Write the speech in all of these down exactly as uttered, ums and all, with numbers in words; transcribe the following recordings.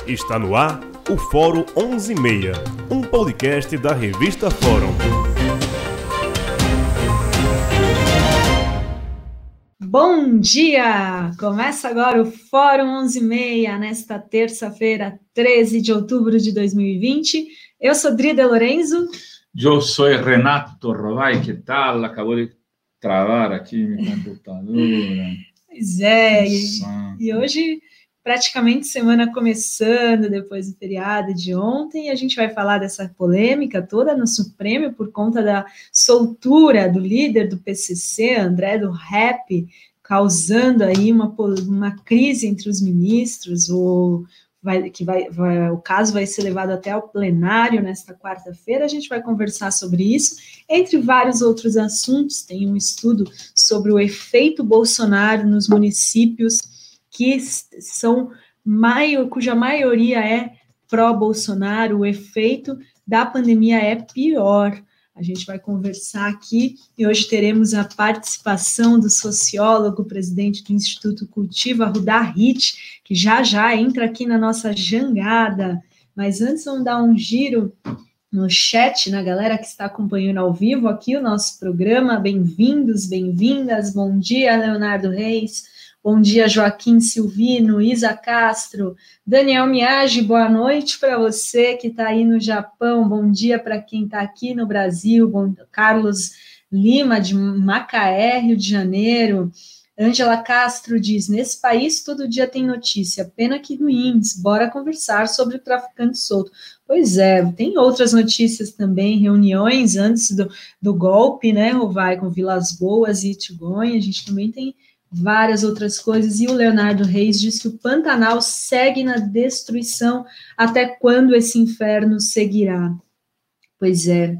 Está no ar o Fórum onze e meia, um podcast da revista Fórum. Bom dia! Começa agora o Fórum onze e meia, nesta terça-feira, treze de outubro de dois mil e vinte. Eu sou Drida Lorenzo. Eu sou Renato Rovai, que tal? Acabou de travar aqui minha computadora. Pois é, e, e hoje praticamente semana começando, depois do feriado de ontem, e a gente vai falar dessa polêmica toda no Supremo por conta da soltura do líder do P C C, André do Rap, causando aí uma, uma crise entre os ministros, o, vai, que vai, vai, o caso vai ser levado até ao plenário nesta quarta-feira, a gente vai conversar sobre isso, entre vários outros assuntos. Tem um estudo sobre o efeito Bolsonaro nos municípios que são, cuja maioria é pró-Bolsonaro. O efeito da pandemia é pior. A gente vai conversar aqui e hoje teremos a participação do sociólogo, presidente do Instituto Cultiva, Rudá Hit, que já já entra aqui na nossa jangada. Mas antes vamos dar um giro no chat, na galera que está acompanhando ao vivo aqui o nosso programa. Bem-vindos, bem-vindas. Bom dia, Leonardo Reis. Bom dia, Joaquim Silvino, Isa Castro, Daniel Miage, boa noite para você que está aí no Japão, bom dia para quem está aqui no Brasil, bom, Carlos Lima, de Macaé, Rio de Janeiro. Ângela Castro diz, nesse país todo dia tem notícia, pena que ruins, bora conversar sobre o traficante solto. Pois é, tem outras notícias também, reuniões antes do, do golpe, né, Rovai, com Vilas Boas e Itigonha, a gente também tem várias outras coisas, e o Leonardo Reis diz que o Pantanal segue na destruição, até quando esse inferno seguirá? Pois é.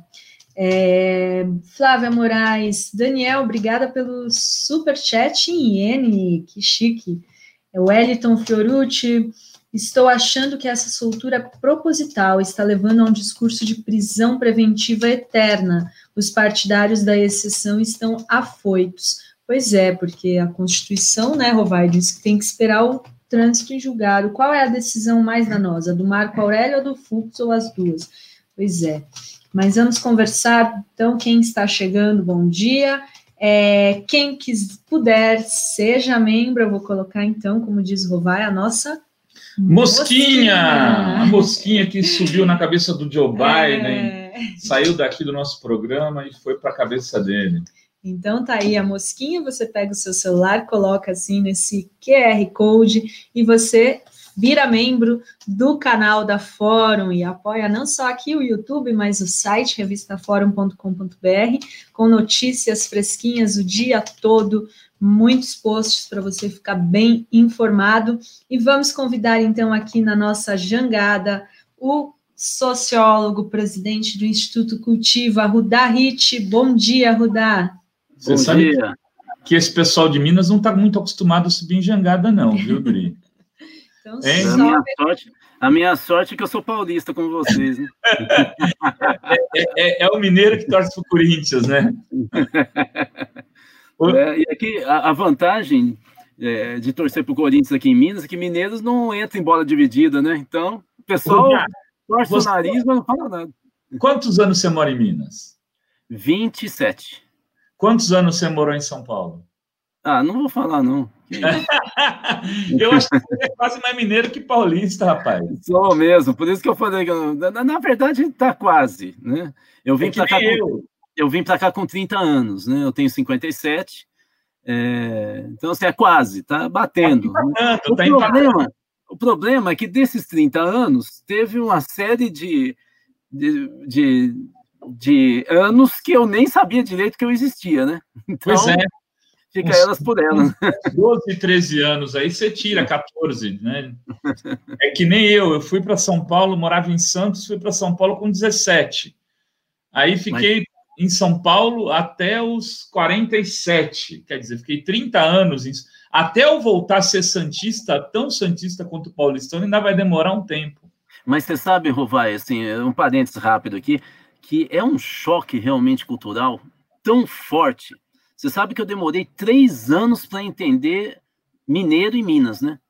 é Flávia Moraes, Daniel, obrigada pelo superchat em iene, que chique. É o Wellington Fiorucci, estou achando que essa soltura proposital está levando a um discurso de prisão preventiva eterna, os partidários da exceção estão afoitos. Pois é, porque a Constituição, né, Rovai, diz que tem que esperar o trânsito em julgado. Qual é a decisão mais danosa, do Marco Aurélio ou do Fux, ou as duas? Pois é. Mas vamos conversar, então, quem está chegando, bom dia. É, quem quis, puder, seja membro, eu vou colocar, então, como diz Rovai, a nossa... Mosquinha! mosquinha! A mosquinha que subiu na cabeça do Joe Biden, é... saiu daqui do nosso programa e foi para a cabeça dele. Então tá aí a mosquinha, você pega o seu celular, coloca assim nesse Q R Code e você vira membro do canal da Fórum e apoia não só aqui o YouTube, mas o site revista forum ponto com ponto b r, com notícias fresquinhas o dia todo, muitos posts para você ficar bem informado. E vamos convidar então aqui na nossa jangada o sociólogo, presidente do Instituto Cultiva, Rudá Hit. Bom dia, Rudá. Você Bom sabe dia. Que esse pessoal de Minas não está muito acostumado a subir em jangada, não, viu, Dri? Então, a, minha sorte, a minha sorte é que eu sou paulista, como vocês, né? é, é, é o mineiro que torce para o Corinthians, né? É, e aqui, a, a vantagem é, de torcer para o Corinthians aqui em Minas é que mineiros não entram em bola dividida, né? Então, o pessoal torce o nariz, mas não fala nada. Quantos anos você mora em Minas? vinte e sete. Quantos anos você morou em São Paulo? Ah, não vou falar, não. Eu acho que você é quase mais mineiro que paulista, rapaz. Sou mesmo, por isso que eu falei que eu, na, na verdade está quase, né? Eu vim é para cá, eu. Com, eu vim para cá com trinta anos, né? Eu tenho cinquenta e sete, é, então assim, é quase, tá batendo. Tá empatando, o, tá problema, o problema é que desses trinta anos teve uma série de, de, de de anos que eu nem sabia direito que eu existia, né? Então, pois é. Fica uns, elas por elas. doze, treze anos, aí você tira quatorze, né? É que nem eu, eu fui para São Paulo, morava em Santos, fui para São Paulo com dezessete. Aí fiquei Mas... em São Paulo até os quarenta e sete, quer dizer, fiquei trinta anos, em... até eu voltar a ser santista, tão santista quanto paulistano, ainda vai demorar um tempo. Mas você sabe, Rovai, assim, um parênteses rápido aqui, que é um choque realmente cultural tão forte. Você sabe que eu demorei três anos para entender mineiro e Minas, né?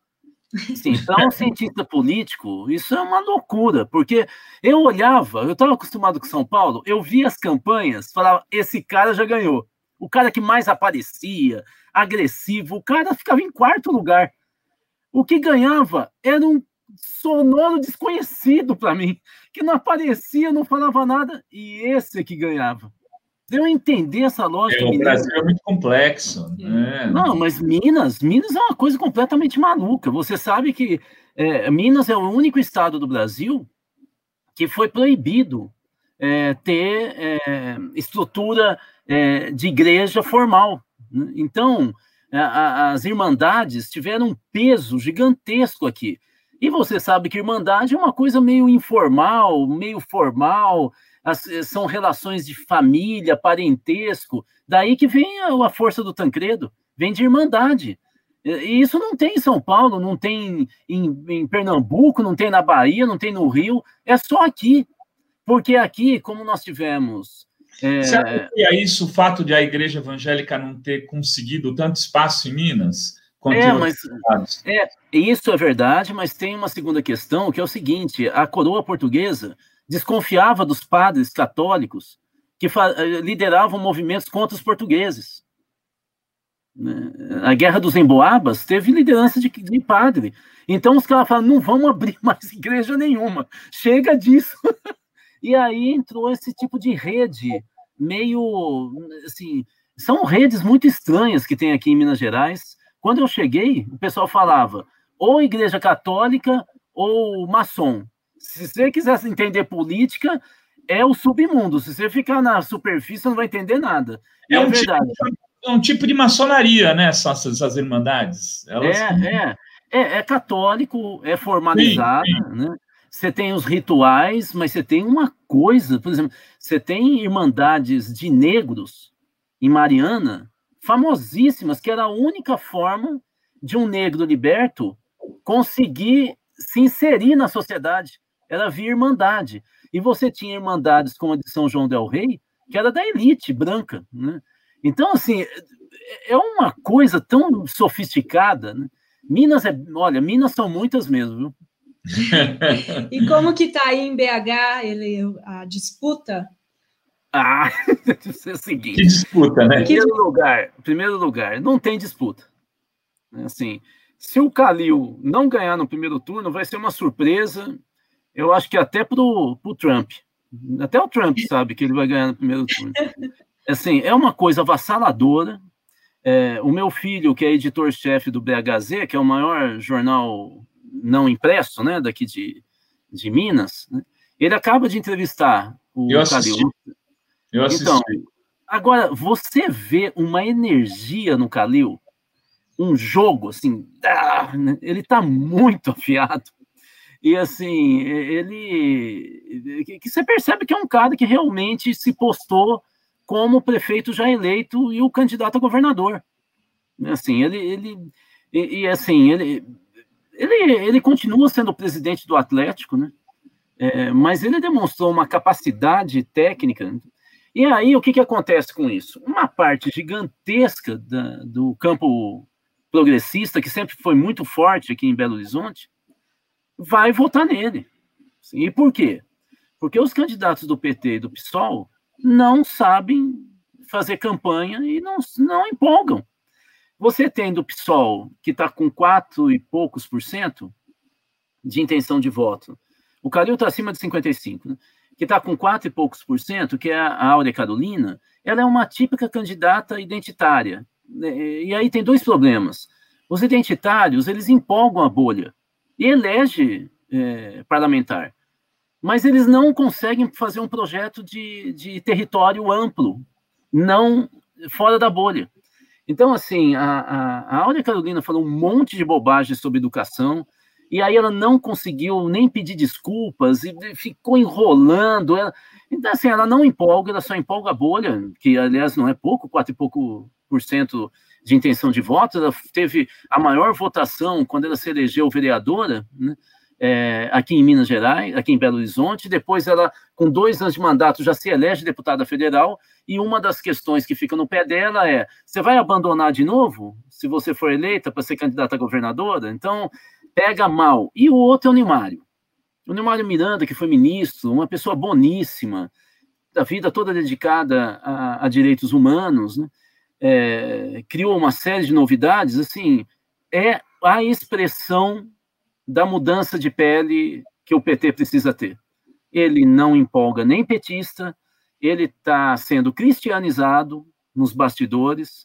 Sim, para um cientista político, isso é uma loucura, porque eu olhava, eu estava acostumado com São Paulo, eu via as campanhas, falava, esse cara já ganhou. O cara que mais aparecia, agressivo, o cara ficava em quarto lugar. O que ganhava era um sonoro desconhecido para mim, que não aparecia, não falava nada, e esse é que ganhava. Eu entender essa lógica. É, o Brasil é muito complexo. Né? Não, mas Minas, Minas é uma coisa completamente maluca. Você sabe que é, Minas é o único estado do Brasil que foi proibido é, ter é, estrutura é, de igreja formal. Então, a, as irmandades tiveram um peso gigantesco aqui. E você sabe que irmandade é uma coisa meio informal, meio formal. As, são relações de família, parentesco, daí que vem a, a força do Tancredo, vem de irmandade. E isso não tem em São Paulo, não tem em, em Pernambuco, não tem na Bahia, não tem no Rio, é só aqui. Porque aqui, como nós tivemos... É... Você apoia isso, o fato de a igreja evangélica não ter conseguido tanto espaço em Minas? É, mas, é, isso é verdade, mas tem uma segunda questão, que é o seguinte, a coroa portuguesa desconfiava dos padres católicos que lideravam movimentos contra os portugueses. A Guerra dos Emboabas teve liderança de, de padre. Então os caras falaram, não vamos abrir mais igreja nenhuma, chega disso. E aí entrou esse tipo de rede, meio, assim, são redes muito estranhas que tem aqui em Minas Gerais. Quando eu cheguei, o pessoal falava, ou igreja católica, ou maçom. Se você quiser entender política, é o submundo. Se você ficar na superfície, você não vai entender nada. É, é um verdade. Tipo, é um tipo de maçonaria, né? Essas, essas irmandades. Elas... É, é, é, é católico, é formalizada, sim, sim. Né? Você tem os rituais, mas você tem uma coisa, por exemplo, você tem irmandades de negros em Mariana, famosíssimas, que era a única forma de um negro liberto conseguir se inserir na sociedade. Era via irmandade. E você tinha irmandades como a de São João del Rei, que era da elite branca. Né? Então, assim, é uma coisa tão sofisticada. Né? Minas, é, olha, Minas são muitas mesmo, viu? E como que está aí em B H ele, a disputa? Ah, é o seguinte. Que disputa, né? Em primeiro lugar, primeiro lugar, não tem disputa. Assim, se o Calil não ganhar no primeiro turno, vai ser uma surpresa. Eu acho que até para o Trump. Até o Trump sabe que ele vai ganhar no primeiro turno. Assim, é uma coisa avassaladora. É, o meu filho, que é editor-chefe do B H Z, que é o maior jornal não impresso, né, daqui de, de Minas, né, ele acaba de entrevistar o Eu assisti. Calil. Eu assisti. Então, agora, você vê uma energia no Calil, um jogo, assim, ele tá muito afiado. E, assim, ele... que você percebe que é um cara que realmente se postou como prefeito já eleito e o candidato a governador. Assim, ele... ele e, e assim, ele, ele, ele continua sendo o presidente do Atlético, né? É, mas ele demonstrou uma capacidade técnica. E aí, o que, que acontece com isso? Uma parte gigantesca da, do campo progressista, que sempre foi muito forte aqui em Belo Horizonte, vai votar nele. E por quê? Porque os candidatos do P T e do PSOL não sabem fazer campanha e não, não empolgam. Você tem do PSOL, que está com quatro e poucos por cento de intenção de voto. O Calil está acima de cinquenta e cinco, né? Que está com quatro e poucos por cento, que é a Áurea Carolina. Ela é uma típica candidata identitária. E aí tem dois problemas. Os identitários, eles empolgam a bolha e elege é, parlamentar. Mas eles não conseguem fazer um projeto de, de território amplo, não fora da bolha. Então, assim, a, a, a Áurea Carolina falou um monte de bobagem sobre educação, e aí ela não conseguiu nem pedir desculpas, e ficou enrolando. Ela, então, assim, ela não empolga, ela só empolga a bolha, que, aliás, não é pouco, quatro e pouco por cento de intenção de voto. Ela teve a maior votação quando ela se elegeu vereadora, né? É, aqui em Minas Gerais, aqui em Belo Horizonte. Depois ela, com dois anos de mandato, já se elege deputada federal, e uma das questões que fica no pé dela é, você vai abandonar de novo, se você for eleita para ser candidata a governadora? Então, pega mal. E o outro é o Nilmário. O Nilmário Miranda, que foi ministro, uma pessoa boníssima, da vida toda dedicada a, a direitos humanos, né? É, criou uma série de novidades, assim, é a expressão da mudança de pele que o P T precisa ter. Ele não empolga nem petista, ele está sendo cristianizado nos bastidores,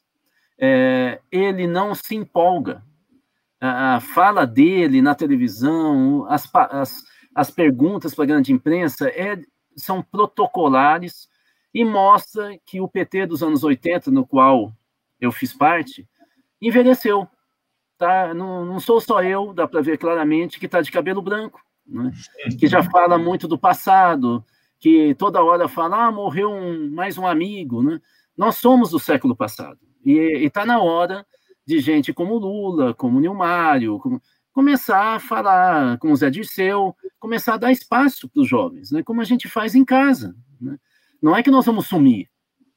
é, ele não se empolga. A, a fala dele na televisão, as, as, as perguntas para a grande imprensa é, são protocolares e mostra que o P T dos anos oitenta, no qual eu fiz parte, envelheceu. Tá? Não, não sou só eu, dá para ver claramente que está de cabelo branco, né? Que já fala muito do passado, que toda hora fala, ah, morreu um, mais um amigo. Né? Nós somos do século passado. E está na hora de gente como Lula, como Nilmário, como, começar a falar, como Zé Dirceu, começar a dar espaço para os jovens, né? Como a gente faz em casa. Né? Não é que nós vamos sumir,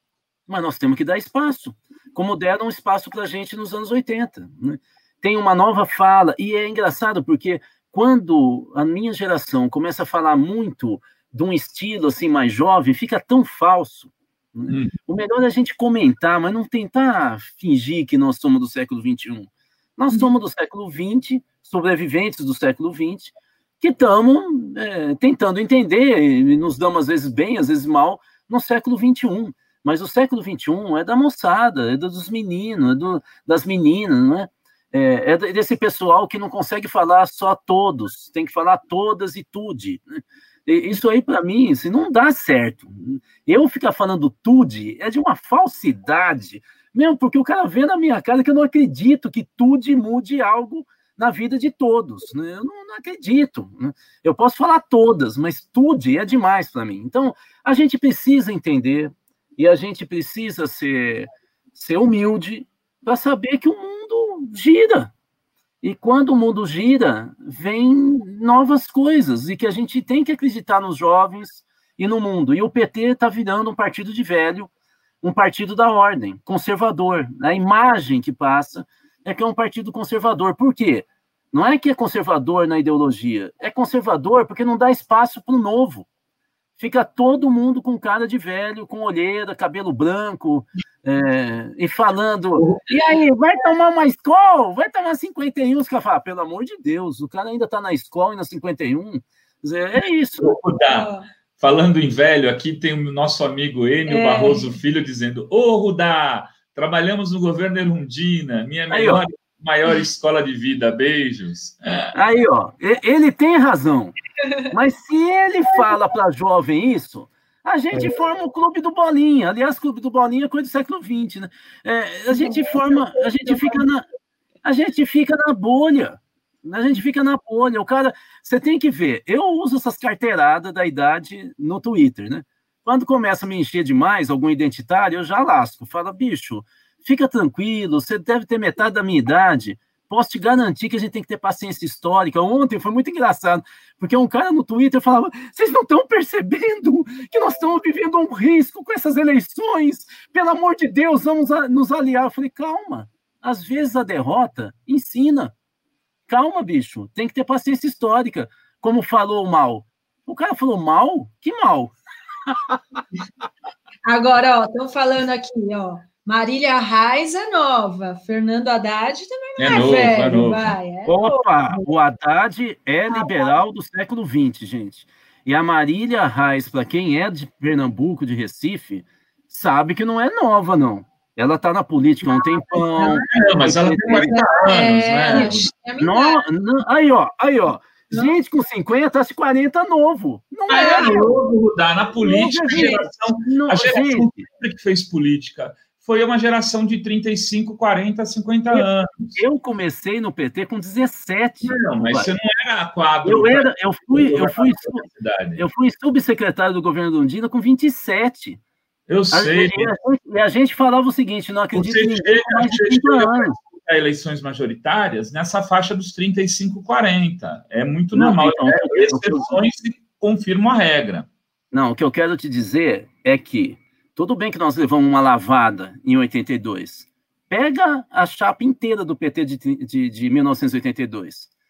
mas nós temos que dar espaço, como deram espaço para a gente nos anos oitenta. Né? Tem uma nova fala, e é engraçado, porque quando a minha geração começa a falar muito de um estilo assim mais jovem, fica tão falso. Né? Hum. O melhor é a gente comentar, mas não tentar fingir que nós somos do século vinte e um. Nós hum. somos do século vinte, sobreviventes do século vinte, que estamos é, tentando entender, e nos damos às vezes bem, às vezes mal, no século vinte e um. Mas o século vinte e um é da moçada, é dos meninos, é do, das meninas, não é? É, é desse pessoal que não consegue falar só todos, tem que falar todas e tude. Né? E isso aí, para mim, assim, não dá certo. Eu ficar falando tude é de uma falsidade, mesmo porque o cara vê na minha cara que eu não acredito que tude mude algo na vida de todos. Né? Eu não, não acredito. Né? Eu posso falar todas, mas tude é demais para mim. Então, a gente precisa entender e a gente precisa ser, ser humilde para saber que o mundo gira. E quando o mundo gira, vem novas coisas, e que a gente tem que acreditar nos jovens e no mundo. E o P T está virando um partido de velho, um partido da ordem, conservador. A imagem que passa é que é um partido conservador. Por quê? Não é que é conservador na ideologia, é conservador porque não dá espaço para o novo. Fica todo mundo com cara de velho, com olheira, cabelo branco, é, e falando, e aí, vai tomar uma escola? Vai tomar cinquenta e um? Os caras falam, pelo amor de Deus, o cara ainda está na escola e na cinquenta e um. É isso. Rudá, falando em velho, aqui tem o nosso amigo Enio é. Barroso Filho dizendo, ô, oh, Rudá, trabalhamos no governo Erundina, minha melhor, aí, maior escola de vida, beijos. Aí, ó, ele tem razão. Mas se ele fala para jovem isso, a gente forma o Clube do Bolinha. Aliás, o Clube do Bolinha é coisa do século vinte, né? É, a gente forma, a gente fica na, a gente fica na bolha. A gente fica na bolha. O cara, você tem que ver. Eu uso essas carteiradas da idade no Twitter, né? Quando começa a me encher demais, algum identitário, eu já lasco. Fala, bicho, fica tranquilo, você deve ter metade da minha idade. Posso te garantir que a gente tem que ter paciência histórica. Ontem foi muito engraçado, porque um cara no Twitter falava, vocês não estão percebendo que nós estamos vivendo um risco com essas eleições? Pelo amor de Deus, vamos nos aliar. Eu falei, calma, às vezes a derrota ensina. Calma, bicho, tem que ter paciência histórica. Como falou o Mal. O cara falou mal? Que mal? Agora, ó, estão falando aqui, ó. Marília Reis é nova, Fernando Haddad também não é, é novo, velho, é novo. Vai. É Opa, novo. O Haddad é liberal do século vinte, gente. E a Marília Reis, para quem é de Pernambuco, de Recife, sabe que não é nova, não. Ela está na política há um tempão. Não, mas ela tem quarenta anos, né? É, não, não, aí, ó, aí, ó. Não. Gente com cinquenta, acho quarenta novo. Não ah, é, é novo, Rudá. Na política, não, a geração, não, a geração que fez política foi uma geração de trinta e cinco, quarenta, cinquenta eu, anos. Eu comecei no P T com dezessete. Não, mas você não era quadro. Eu, era, eu, fui, eu, fui, eu fui subsecretário do governo do Undina com vinte e sete. Eu sei. E a, gente, a gente falava o seguinte, não acredito em ninguém com mais de trinta anos. A eleições majoritárias nessa faixa dos trinta e cinco, quarenta. É muito não, normal. Então, é, exceções eu... confirmam a regra. Não, o que eu quero te dizer é que tudo bem que nós levamos uma lavada em oitenta e dois. Pega a chapa inteira do P T de, de, de mil novecentos e oitenta e dois.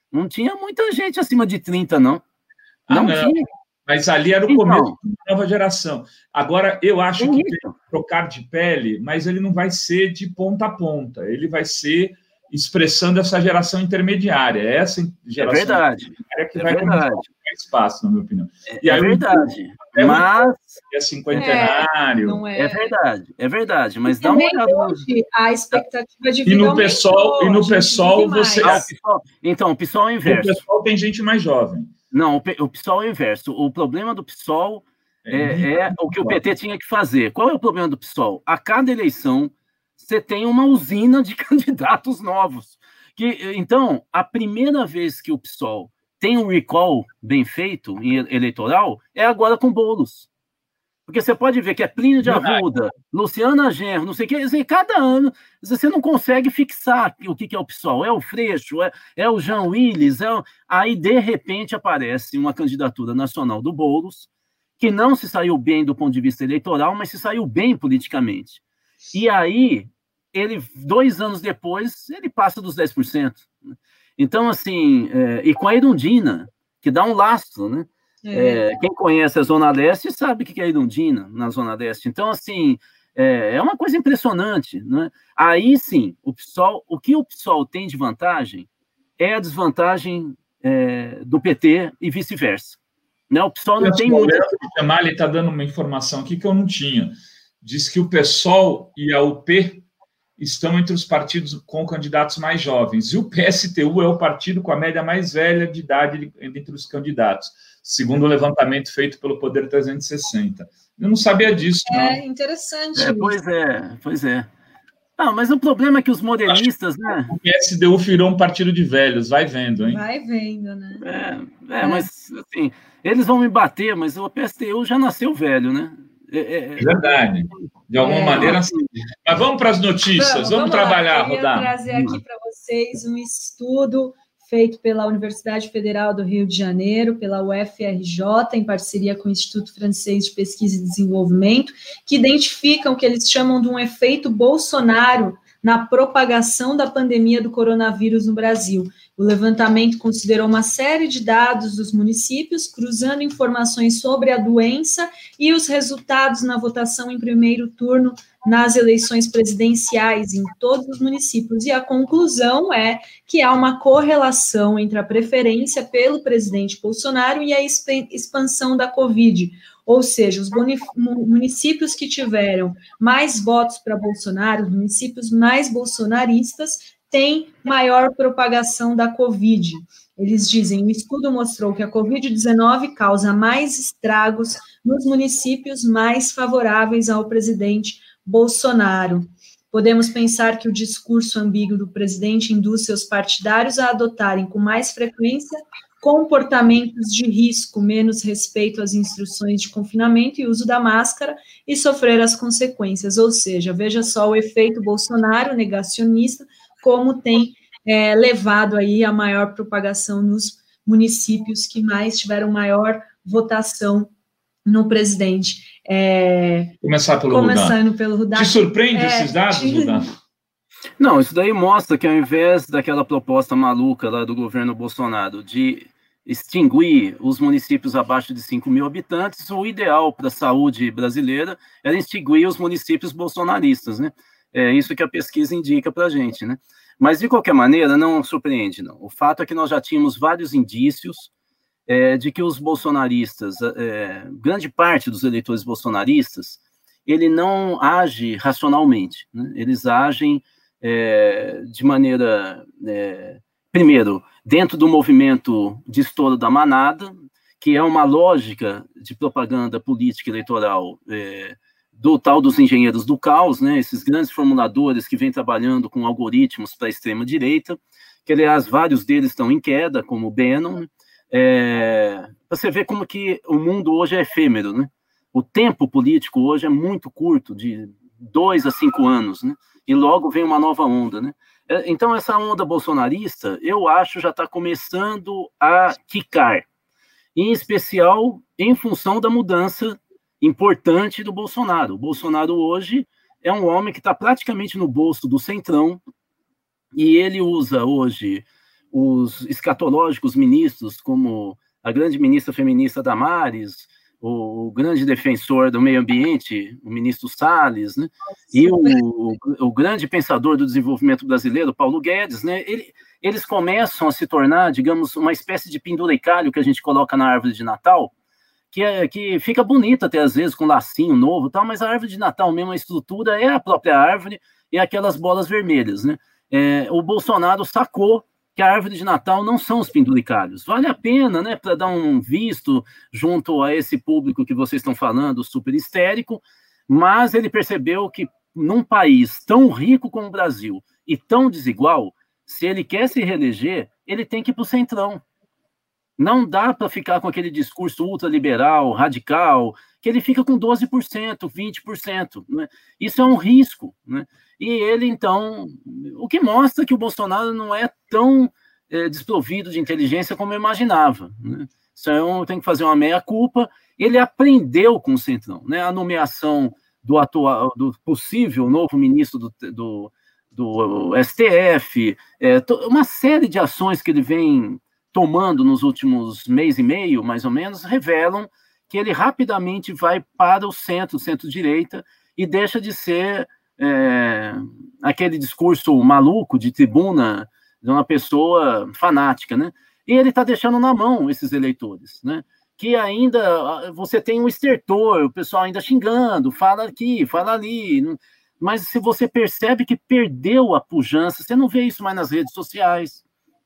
Não tinha muita gente acima de trinta, não. Não, ah, não. tinha. Mas ali era o então, começo da nova geração. Agora, eu acho é que tem que trocar de pele, mas ele não vai ser de ponta a ponta. Ele vai ser expressando essa geração intermediária. Essa geração é verdade. intermediária que é vai verdade. começar espaço, na minha opinião. É, e aí, é verdade. É mas... É cinquentenário. É, não é... é verdade, é verdade. Mas e dá uma olhada. Hoje, a expectativa de vida e no pessoal E no pessoal, você... Ah, o pessoal... Então, o pessoal é o inverso. O pessoal tem gente mais jovem. Não, o, o PSOL é o inverso. O problema do PSOL é, é, é o que o P T tinha que fazer. Qual é o problema do PSOL? A cada eleição, você tem uma usina de candidatos novos. Que, então, a primeira vez que o PSOL tem um recall bem feito em eleitoral é agora com Boulos. Porque você pode ver que é Plínio de Arruda, Luciana Genro, não sei o que, cada ano você não consegue fixar o que é o PSOL. É o Freixo, é, é o Jean Willis, é o... aí de repente aparece uma candidatura nacional do Boulos, que não se saiu bem do ponto de vista eleitoral, mas se saiu bem politicamente. E aí, ele, dois anos depois, ele passa dos dez por cento. Então, assim, é, e com a Erundina, que dá um lastro, né? É, quem conhece a Zona Leste sabe o que é a Erundina na Zona Leste. Então, assim, é, é uma coisa impressionante, né? Aí, sim, o PSOL, o que o PSOL tem de vantagem é a desvantagem é, do P T e vice-versa. Né? O PSOL não tem muito... O ele está dando uma informação aqui que eu não tinha. Diz que o PSOL e a U P estão entre os partidos com candidatos mais jovens. E o P S T U é o partido com a média mais velha de idade entre os candidatos, segundo o levantamento feito pelo Poder trezentos e sessenta. Eu não sabia disso, não. É interessante. É, pois é, pois é. Não, mas o problema é que os modelistas, né? O P S D U virou um partido de velhos, vai vendo, hein? Vai vendo, né? É, é, é. Mas, assim, eles vão me bater, mas o P S D U já nasceu velho, né? É, é, é verdade. De alguma é, maneira, assim. Mas vamos para as notícias, vamos, vamos, vamos trabalhar, Rodar. Eu Rodar. Vou trazer aqui para vocês um estudo feito pela Universidade Federal do Rio de Janeiro, pela U F R J, em parceria com o Instituto Francês de Pesquisa e Desenvolvimento, que identificam o que eles chamam de um efeito Bolsonaro na propagação da pandemia do coronavírus no Brasil. O levantamento considerou uma série de dados dos municípios, cruzando informações sobre a doença e os resultados na votação em primeiro turno nas eleições presidenciais em todos os municípios. E a conclusão é que há uma correlação entre a preferência pelo presidente Bolsonaro e a expansão da Covid. Ou seja, os municípios que tiveram mais votos para Bolsonaro, os municípios mais bolsonaristas, têm maior propagação da Covid. Eles dizem, o estudo mostrou que a covid dezenove causa mais estragos nos municípios mais favoráveis ao presidente Bolsonaro. Podemos pensar que o discurso ambíguo do presidente induz seus partidários a adotarem com mais frequência comportamentos de risco, menos respeito às instruções de confinamento e uso da máscara e sofrer as consequências. Ou seja, veja só o efeito Bolsonaro negacionista, como tem é, levado aí a maior propagação nos municípios que mais tiveram maior votação no presidente. É, Começar pelo começando Rudá. pelo Rudá. Te surpreende é, esses dados, te... Rudá? Não, isso daí mostra que ao invés daquela proposta maluca lá do governo Bolsonaro de extinguir os municípios abaixo de cinco mil habitantes, o ideal para a saúde brasileira era extinguir os municípios bolsonaristas, né? É isso que a pesquisa indica para a gente, né? Mas, de qualquer maneira, não surpreende, não. O fato é que nós já tínhamos vários indícios é, de que os bolsonaristas, é, grande parte dos eleitores bolsonaristas, ele não age racionalmente, né? Eles agem é, de maneira, é, primeiro, dentro do movimento de estouro da manada, que é uma lógica de propaganda política eleitoral é, do tal dos engenheiros do caos, né? Esses grandes formuladores que vêm trabalhando com algoritmos para a extrema-direita, que, aliás, vários deles estão em queda, como o Bannon, é, para você ver como que o mundo hoje é efêmero, né? O tempo político hoje é muito curto, de dois a cinco anos, né? E logo vem uma nova onda, né? Então, essa onda bolsonarista, eu acho, já está começando a quicar, em especial em função da mudança importante do Bolsonaro. O Bolsonaro hoje é um homem que está praticamente no bolso do centrão, e ele usa hoje os escatológicos ministros, como a grande ministra feminista Damares, o, o grande defensor do meio ambiente, o ministro Salles, né? E o, o, o grande pensador do desenvolvimento brasileiro, Paulo Guedes, né? Ele, eles começam a se tornar, digamos, uma espécie de penduricalho que a gente coloca na árvore de Natal, que, é, que fica bonita até às vezes, com lacinho novo e tal, mas a árvore de Natal mesmo, a estrutura é a própria árvore e aquelas bolas vermelhas, né? É, o Bolsonaro sacou que a árvore de Natal não são os penduricalhos. Vale a pena, né, para dar um visto junto a esse público que vocês estão falando, super histérico, mas ele percebeu que num país tão rico como o Brasil e tão desigual, se ele quer se reeleger, ele tem que ir para o centrão. Não dá para ficar com aquele discurso ultraliberal, radical, que ele fica com doze por cento, vinte por cento. Né? Isso é um risco, né? E ele, então, o que mostra que o Bolsonaro não é tão é, desprovido de inteligência como eu imaginava. Né? Então, tem que fazer uma meia-culpa. Ele aprendeu com o Centrão, né? A nomeação do, atual, do possível novo ministro do, do, do S T F, é, uma série de ações que ele vem tomando nos últimos mês e meio, mais ou menos, revelam que ele rapidamente vai para o centro, centro-direita, e deixa de ser é, aquele discurso maluco de tribuna de uma pessoa fanática, né? E ele está deixando na mão esses eleitores, né? Que ainda você tem um estertor, o pessoal ainda xingando, fala aqui, fala ali, mas se você percebe que perdeu a pujança, você não vê isso mais nas redes sociais,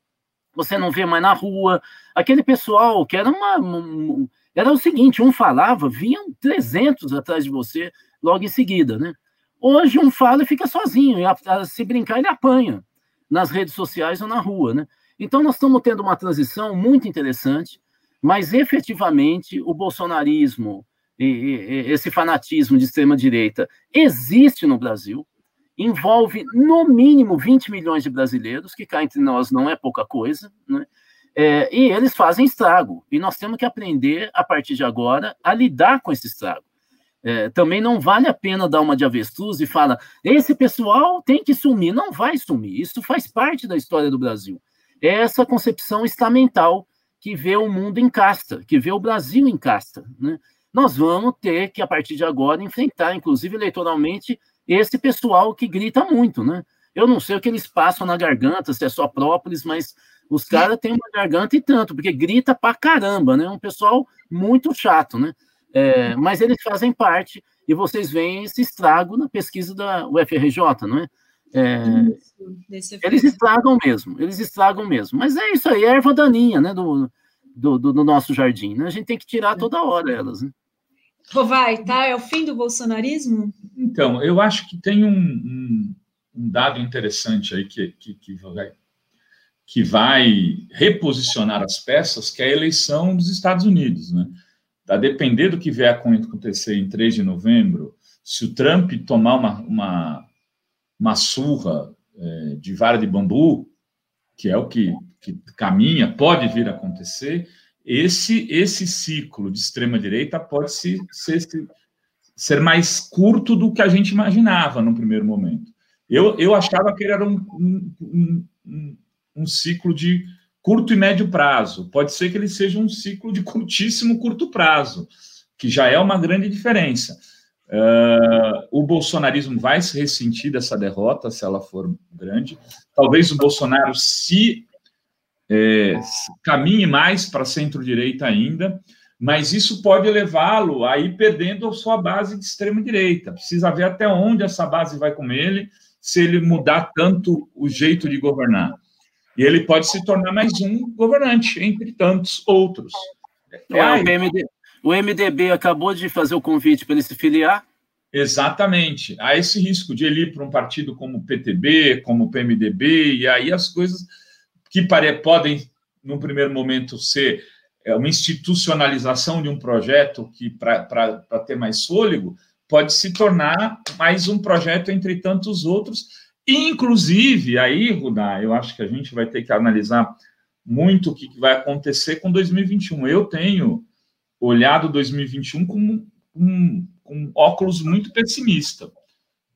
você não vê mais na rua, aquele pessoal que era uma... Um, era o seguinte, um falava, vinham trezentos atrás de você logo em seguida, né? Hoje um fala e fica sozinho, e a, a, se brincar ele apanha nas redes sociais ou na rua, né? Então nós estamos tendo uma transição muito interessante, mas efetivamente o bolsonarismo, e, e, esse fanatismo de extrema-direita existe no Brasil, envolve no mínimo vinte milhões de brasileiros, que cá entre nós não é pouca coisa, né? É, e eles fazem estrago, e nós temos que aprender, a partir de agora, a lidar com esse estrago. É, também não vale a pena dar uma de avestruz e falar, esse pessoal tem que sumir. Não vai sumir, isso faz parte da história do Brasil. É essa concepção estamental que vê o mundo em casta, que vê o Brasil em casta, né? Nós vamos ter que, a partir de agora, enfrentar, inclusive eleitoralmente, esse pessoal que grita muito, né? Eu não sei o que eles passam na garganta, se é só própolis, mas os caras têm uma garganta e tanto, porque grita pra caramba, né? É um pessoal muito chato, né? É, mas eles fazem parte, e vocês veem esse estrago na pesquisa da U F R J, não é? É isso, eles estragam mesmo, eles estragam mesmo. Mas é isso aí, é erva daninha, né, do, do, do nosso jardim, né? A gente tem que tirar toda hora elas, né? Rovai, tá? É o fim do bolsonarismo? Então, eu acho que tem um, um, um dado interessante aí que, que, que, vai, que vai reposicionar as peças, que é a eleição dos Estados Unidos, né? A depender do que vier a acontecer em três de novembro, se o Trump tomar uma, uma, uma surra é, de vara de bambu, que é o que, que caminha, pode vir a acontecer, esse, esse ciclo de extrema-direita pode se, ser, ser mais curto do que a gente imaginava no primeiro momento. Eu, eu achava que ele era um, um, um, um ciclo de curto e médio prazo. Pode ser que ele seja um ciclo de curtíssimo curto prazo, que já é uma grande diferença. Uh, o bolsonarismo vai se ressentir dessa derrota, se ela for grande. Talvez o Bolsonaro se, é, se caminhe mais para centro-direita ainda, mas isso pode levá-lo a ir perdendo a sua base de extrema-direita. Precisa ver até onde essa base vai com ele, se ele mudar tanto o jeito de governar. E ele pode se tornar mais um governante, entre tantos outros. É, é, o, M D, o M D B acabou de fazer o convite para ele se filiar? Exatamente. Há esse risco de ele ir para um partido como o P T B, como o P M D B, e aí as coisas que pare, podem, num primeiro momento, ser uma institucionalização de um projeto que, para ter mais fôlego, pode se tornar mais um projeto entre tantos outros. Inclusive, aí, Rudá, eu acho que a gente vai ter que analisar muito o que vai acontecer com dois mil e vinte e um. Eu tenho olhado dois mil e vinte e um com um, um óculos muito pessimista.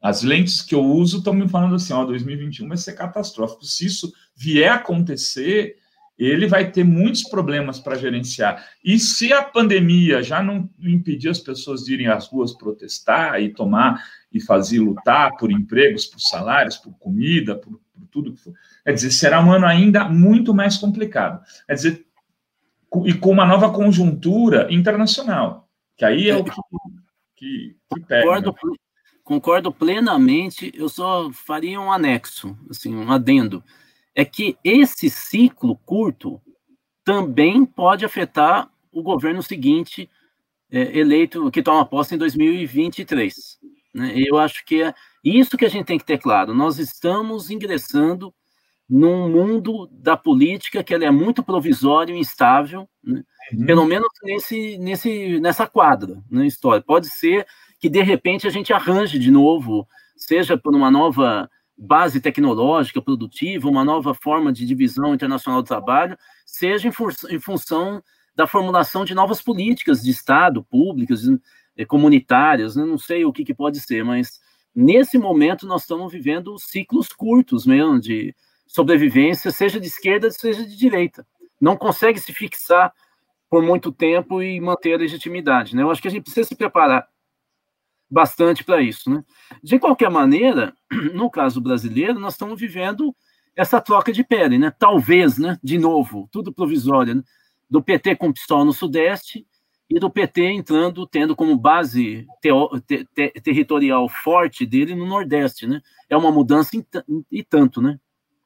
As lentes que eu uso estão me falando assim, ó, dois mil e vinte e um vai ser catastrófico. Se isso vier a acontecer, ele vai ter muitos problemas para gerenciar. E se a pandemia já não impedir as pessoas de irem às ruas protestar e tomar e fazer lutar por empregos, por salários, por comida, por, por tudo que for, quer dizer, será um ano ainda muito mais complicado. Quer dizer, e com uma nova conjuntura internacional, que aí é o que, que, que pega. Concordo, concordo plenamente, eu só faria um anexo, assim, um adendo. É que esse ciclo curto também pode afetar o governo seguinte, é, eleito, que toma posse em dois mil e vinte e três. Né? Eu acho que é isso que a gente tem que ter claro. Nós estamos ingressando num mundo da política que ela é muito provisório e instável, né? Uhum. Pelo menos nesse, nesse, nessa quadra, né, história. Pode ser que, de repente, a gente arranje de novo, seja por uma nova base tecnológica, produtiva, uma nova forma de divisão internacional do trabalho, seja em, fu em função da formulação de novas políticas de Estado, públicas, comunitárias, né? Não sei o que, que pode ser, mas nesse momento nós estamos vivendo ciclos curtos mesmo de sobrevivência, seja de esquerda, seja de direita. Não consegue se fixar por muito tempo e manter a legitimidade, né? Eu acho que a gente precisa se preparar bastante para isso, né? De qualquer maneira, no caso brasileiro, nós estamos vivendo essa troca de pele, né? Talvez, né? De novo, tudo provisório, né? Do P T com PSOL no Sudeste e do P T entrando, tendo como base teo, te, te, territorial forte dele no Nordeste, né? É uma mudança e tanto, né?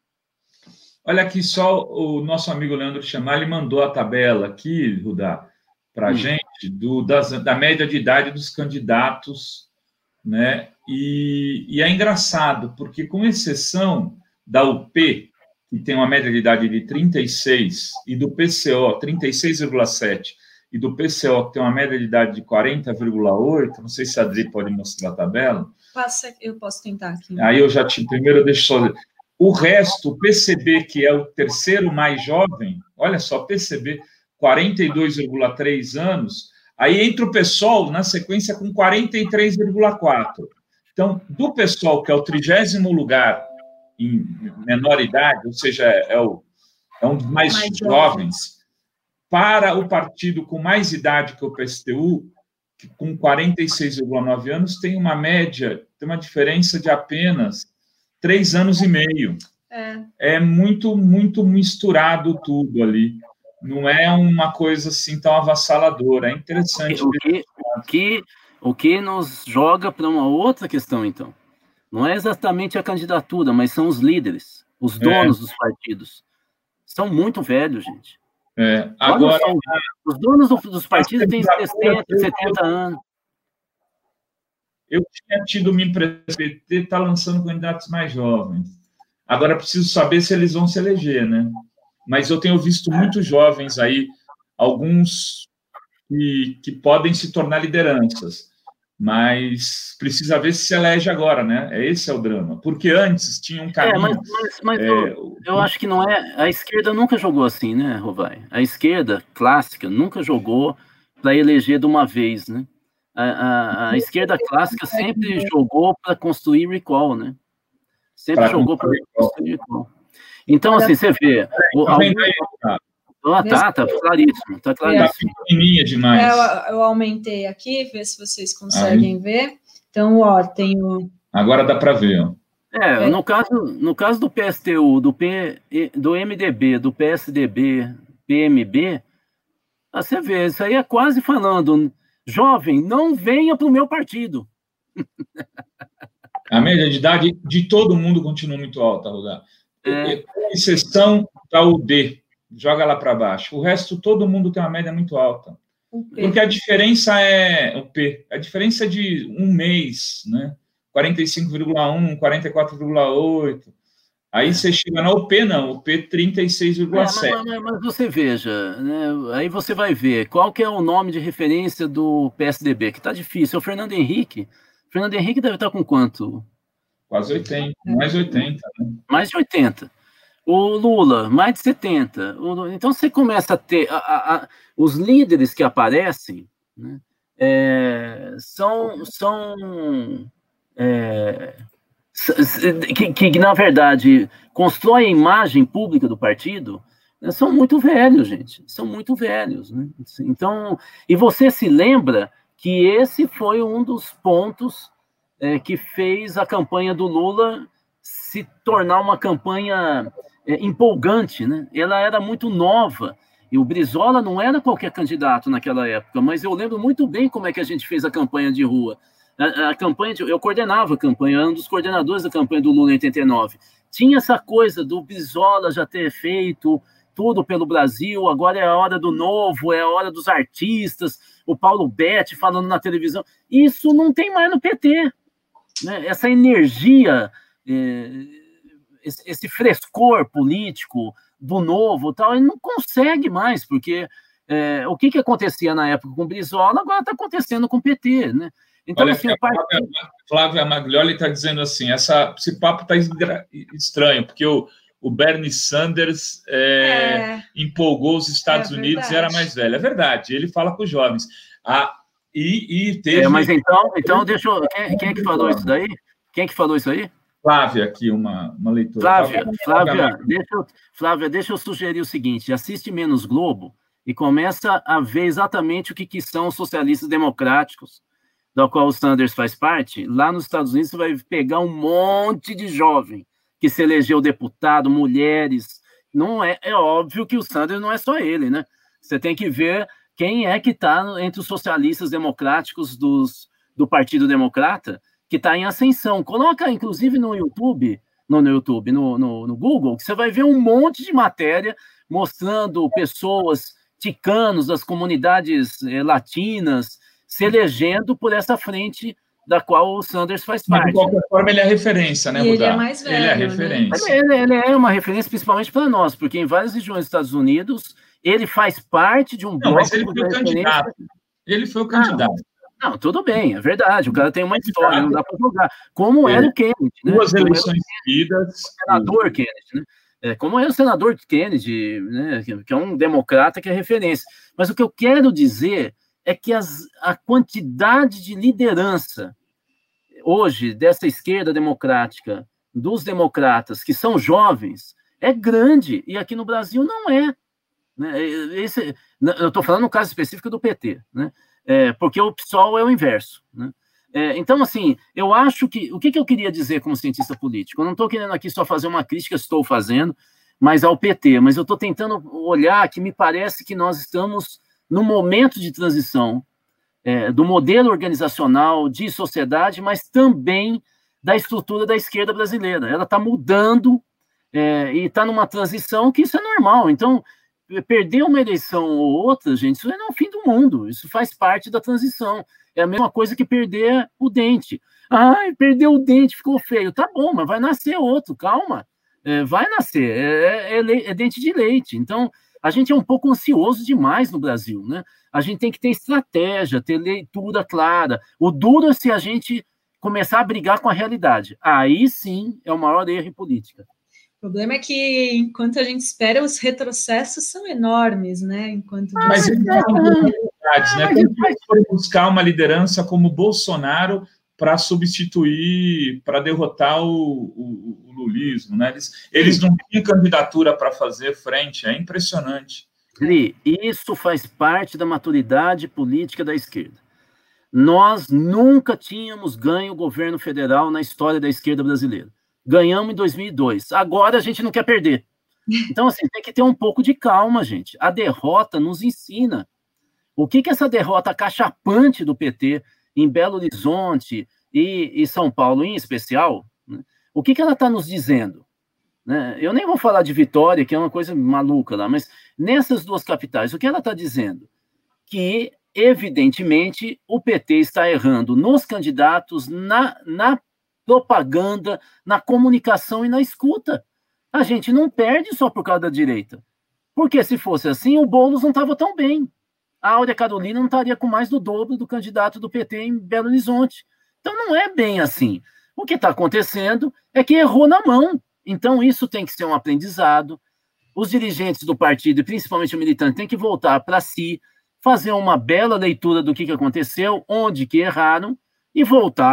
Olha aqui só, o nosso amigo Leandro Chamali mandou a tabela aqui, Rudá, para a hum. gente, do, das, da média de idade dos candidatos, né? E, e é engraçado, porque com exceção da U P, que tem uma média de idade de trinta e seis, e do P C O, trinta e seis vírgula sete, e do P C O, que tem uma média de idade de quarenta vírgula oito, não sei se a Adri pode mostrar a tabela. Passa, eu posso tentar aqui. Aí eu já te, primeiro eu deixo só... O resto, o P C B, que é o terceiro mais jovem, olha só, P C B, quarenta e dois vírgula três anos, aí entra o PSOL na sequência com quarenta e três vírgula quatro. Então, do PSOL, que é o trigésimo lugar em menor idade, ou seja, é, o, é um dos mais, mais jovens, jovens, para o partido com mais idade que o P S T U, que com quarenta e seis vírgula nove anos, tem uma média, tem uma diferença de apenas três anos e meio. É. é muito, muito misturado tudo ali. Não é uma coisa assim tão avassaladora. É interessante. O que, o que, o que nos joga para uma outra questão, então. Não é exatamente a candidatura, mas são os líderes, os donos é. dos partidos. São muito velhos, gente. É. Agora, são, os donos do, dos partidos têm sessenta, setenta anos. Eu tinha tido uma impressão que o P T está lançando candidatos mais jovens. Agora, preciso saber se eles vão se eleger, né? Mas eu tenho visto muitos jovens aí, alguns que, que podem se tornar lideranças, mas precisa ver se se elege agora, né? Esse é o drama. Porque antes tinha um caminho... É, mas mas, mas é, eu, eu acho que não é... A esquerda nunca jogou assim, né, Rovai? A esquerda clássica nunca jogou para eleger de uma vez, né? A, a, a esquerda clássica sempre jogou para construir recall, né? Sempre pra jogou para construir recall. Então, assim, você vê... O, tá algum... Ah, tá, tá claríssimo, tá claríssimo. Tá pequenininha demais. É, eu, eu aumentei aqui, ver se vocês conseguem Aí. ver. Então, ó, tem o... Agora dá para ver, ó. É, é, no caso, no caso do P S T U, do, P, do M D B, do P S D B, P M B, você vê, isso aí é quase falando... Jovem, não venha para o meu partido. A média de idade de todo mundo continua muito alta, Rudá. É. Com exceção da U D, joga lá para baixo. O resto, todo mundo tem uma média muito alta. Porque a diferença é o P, a diferença é de um mês, né? quarenta e cinco vírgula um, quarenta e quatro vírgula oito. Aí você chega na U P, não, o P trinta e seis vírgula sete. É, mas, mas, mas você veja, né, aí você vai ver qual que é o nome de referência do P S D B, que está difícil, é o Fernando Henrique. O Fernando Henrique deve estar com quanto? Quase oitenta, mais oitenta. Né? Mais de oitenta. O Lula, mais de setenta. O, então você começa a ter... A, a, a, os líderes que aparecem, né, é, são... são é, que, que, na verdade, constrói a imagem pública do partido, né, são muito velhos, gente, são muito velhos. Né? Então, e você se lembra que esse foi um dos pontos é, que fez a campanha do Lula se tornar uma campanha é, empolgante, né? Ela era muito nova, e o Brizola não era qualquer candidato naquela época, mas eu lembro muito bem como é que a gente fez a campanha de rua. A, a campanha de, eu coordenava a campanha, era um dos coordenadores da campanha do Lula em oitenta e nove. Tinha essa coisa do Brizola já ter feito tudo pelo Brasil, agora é a hora do novo, é a hora dos artistas, o Paulo Betti falando na televisão. Isso não tem mais no P T. Né? Essa energia, é, esse, esse frescor político do novo, tal, ele não consegue mais, porque é, o que, que acontecia na época com o Brizola, agora está acontecendo com o P T. Né? Então, olha, assim, a Flávia, partido... Flávia Maglioli está dizendo assim, essa, esse papo está estranho, porque o O Bernie Sanders é, é. empolgou os Estados é Unidos e era mais velho. É verdade, ele fala com os jovens. Ah, e, e teve... É, mas então, então deixa eu... Quem, quem é que falou isso daí? Quem é que falou isso aí? Flávia, aqui, uma, uma leitura. Flávia, Flávia, Flávia, deixa eu, Flávia, deixa eu sugerir o seguinte, assiste menos Globo e começa a ver exatamente o que, que são os socialistas democráticos, da qual o Sanders faz parte. Lá nos Estados Unidos você vai pegar um monte de jovem que se elegeu deputado, mulheres. Não é, é óbvio que o Sanders não é só ele, né? Você tem que ver quem é que está entre os socialistas democráticos dos, do Partido Democrata, que está em ascensão. Coloca, inclusive, no YouTube, no, no YouTube, no, no, no Google, que você vai ver um monte de matéria mostrando pessoas ticanos das comunidades eh, latinas se elegendo por essa frente da qual o Sanders faz parte. Mas, de qualquer forma, ele é referência, né, Rudá? Ele é mais velho, ele é referência. Né? Ele, ele é uma referência principalmente para nós, porque em várias regiões dos Estados Unidos, ele faz parte de um não, bloco... Mas ele foi o candidato. Ele foi o candidato. Não, não, tudo bem, é verdade. O cara tem uma história, não dá para jogar. Como é. era o Kennedy. Né? Duas como eleições seguidas. O senador Kennedy, né? É, como é o senador Kennedy, né? Que é um democrata que é referência. Mas o que eu quero dizer é que as, a quantidade de liderança hoje, dessa esquerda democrática, dos democratas, que são jovens, é grande, e aqui no Brasil não é. Né? Esse, eu estou falando no caso específico do P T, né? É, porque o P SOL é o inverso. Né? É, então, assim, eu acho que... O que, que eu queria dizer como cientista político? Eu não estou querendo aqui só fazer uma crítica, estou fazendo, mas ao P T, mas eu estou tentando olhar que me parece que nós estamos num momento de transição, É, do modelo organizacional de sociedade, mas também da estrutura da esquerda brasileira. Ela está mudando é, e está numa transição que isso é normal. Então, perder uma eleição ou outra, gente, isso não é o fim do mundo. Isso faz parte da transição. É a mesma coisa que perder o dente. Ai, perdeu o dente, ficou feio. Tá bom, mas vai nascer outro, calma. É, vai nascer, é, é, é dente de leite. Então, a gente é um pouco ansioso demais no Brasil, né? A gente tem que ter estratégia, ter leitura clara. O duro é se a gente começar a brigar com a realidade. Aí sim é o maior erro em política. O problema é que, enquanto a gente espera, os retrocessos são enormes, né? Enquanto ah, mas ele tem oportunidades, né? Tem que buscar uma liderança como Bolsonaro para substituir, para derrotar o, o, o lulismo, né? Eles, eles não têm candidatura para fazer frente, é impressionante. Li, isso faz parte da maturidade política da esquerda. Nós nunca tínhamos ganho o governo federal na história da esquerda brasileira. Ganhamos em dois mil e dois. Agora a gente não quer perder. Então, assim, tem que ter um pouco de calma, gente. A derrota nos ensina. O que que essa derrota cachapante do P T em Belo Horizonte e, e São Paulo, em especial, né, o que que ela está nos dizendo? Né? Eu nem vou falar de Vitória, que é uma coisa maluca lá, mas nessas duas capitais, o que ela está dizendo? Que, evidentemente, o P T está errando nos candidatos, na, na propaganda, na comunicação e na escuta. A gente não perde só por causa da direita. Porque se fosse assim, o Boulos não estava tão bem. A Áurea Carolina não estaria com mais do dobro do candidato do P T em Belo Horizonte. Então não é bem assim. O que está acontecendo é que errou na mão. Então, isso tem que ser um aprendizado. Os dirigentes do partido, e principalmente o militante, têm que voltar para si, fazer uma bela leitura do que, que aconteceu, onde que erraram, e voltar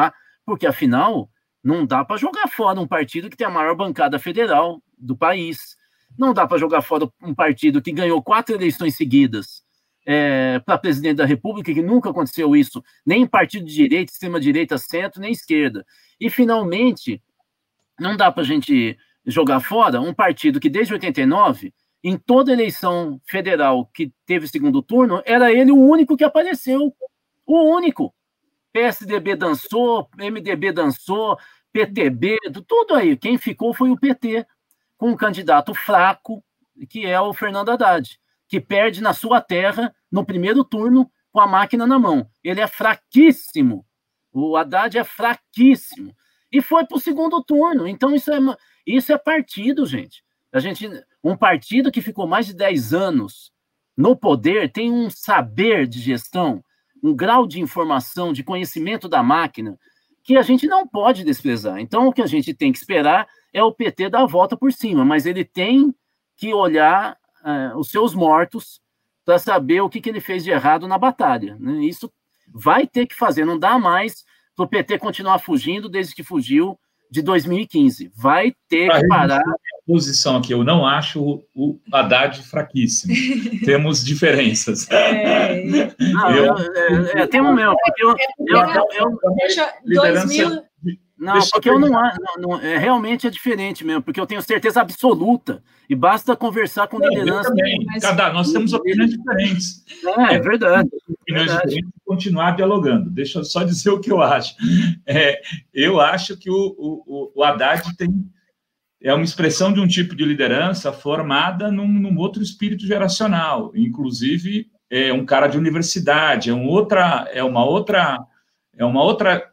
porque, afinal, não dá para jogar fora um partido que tem a maior bancada federal do país. Não dá para jogar fora um partido que ganhou quatro eleições seguidas é, para presidente da República, que nunca aconteceu isso, nem em partido de direita, extrema-direita, centro, nem esquerda. E, finalmente, não dá para a gente jogar fora um partido que, desde oitenta e nove, em toda eleição federal que teve segundo turno, era ele o único que apareceu. O único. P S D B dançou, M D B dançou, P T B, tudo aí. Quem ficou foi o P T, com um candidato fraco, que é o Fernando Haddad, que perde na sua terra, no primeiro turno, com a máquina na mão. Ele é fraquíssimo. O Haddad é fraquíssimo. E foi para o segundo turno. Então, isso é, isso é partido, gente. A gente. Um partido que ficou mais de dez anos no poder tem um saber de gestão, um grau de informação, de conhecimento da máquina, que a gente não pode desprezar. Então, o que a gente tem que esperar é o P T dar a volta por cima, mas ele tem que olhar uh, os seus mortos para saber o que, que ele fez de errado na batalha. Né? Isso vai ter que fazer, não dá mais para o P T continuar fugindo desde que fugiu de dois mil e quinze. Vai ter que parar. Posição aqui, eu não acho o Haddad fraquíssimo. Temos diferenças. É, não, eu, é, é, tem um meu. Eu, eu, eu, eu, liderança... Não, porque eu não, não, não é, realmente é diferente mesmo, porque eu tenho certeza absoluta e basta conversar com liderança. Mas... Cada, nós temos opiniões diferentes. É, é verdade. Opiniões verdade. diferentes e continuar dialogando. Deixa eu só dizer o que eu acho. É, eu acho que o, o, o Haddad tem, é uma expressão de um tipo de liderança formada num, num outro espírito geracional. Inclusive, é um cara de universidade, é, um outra, é uma outra... É uma outra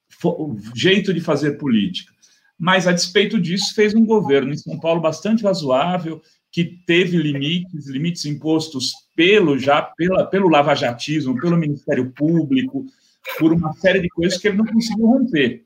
jeito de fazer política. Mas, a despeito disso, fez um governo em São Paulo bastante razoável, que teve limites, limites impostos pelo, já, pela, pelo lavajatismo, pelo Ministério Público, por uma série de coisas que ele não conseguiu romper.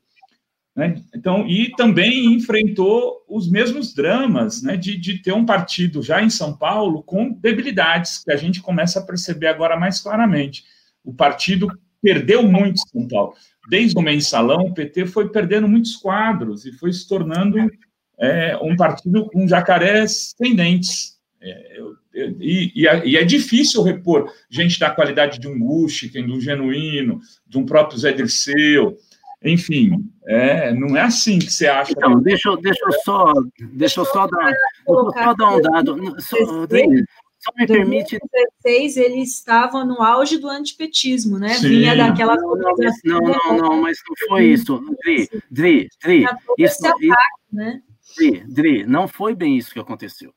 Né? Então, e também enfrentou os mesmos dramas, né, de, de ter um partido já em São Paulo com debilidades, que a gente começa a perceber agora mais claramente. O partido perdeu muito em São Paulo. Desde o Mensalão, o P T foi perdendo muitos quadros e foi se tornando é, um partido com jacarés sem dentes. É, eu, eu, e, e, é, e é difícil repor gente da qualidade de um Guxiken, do Genuíno, de um próprio Zé Dirceu. Enfim, é, não é assim que você acha. Então, que... deixa, deixa eu só, deixa eu só dar, eu só dar um dado. Só, Só me permite... Em dois mil e dezesseis, ele estava no auge do antipetismo, né? Sim. Vinha daquela... Não, não, não, não, não, mas não foi isso. Dri, Dri, Dri, isso, ataque, né? Dri, Dri, não foi bem isso que aconteceu.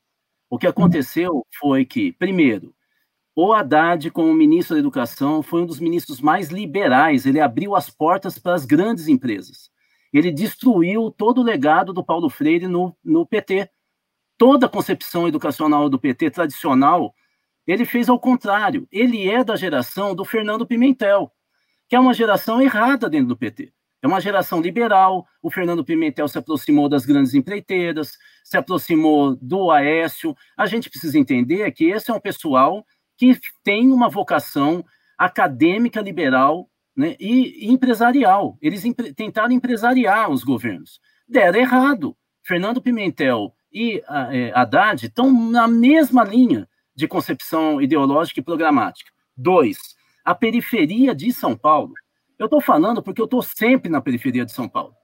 O que aconteceu foi que, primeiro, o Haddad, como ministro da Educação, foi um dos ministros mais liberais. Ele abriu as portas para as grandes empresas. Ele destruiu todo o legado do Paulo Freire no, no P T. Toda a concepção educacional do P T tradicional, ele fez ao contrário. Ele é da geração do Fernando Pimentel, que é uma geração errada dentro do P T. É uma geração liberal. O Fernando Pimentel se aproximou das grandes empreiteiras, se aproximou do Aécio. A gente precisa entender que esse é um pessoal que tem uma vocação acadêmica liberal, né, e empresarial. Eles empre- tentaram empresariar os governos. Deram errado. Fernando Pimentel e é, Haddad estão na mesma linha de concepção ideológica e programática. Dois, a periferia de São Paulo. Eu estou falando porque eu estou sempre na periferia de São Paulo.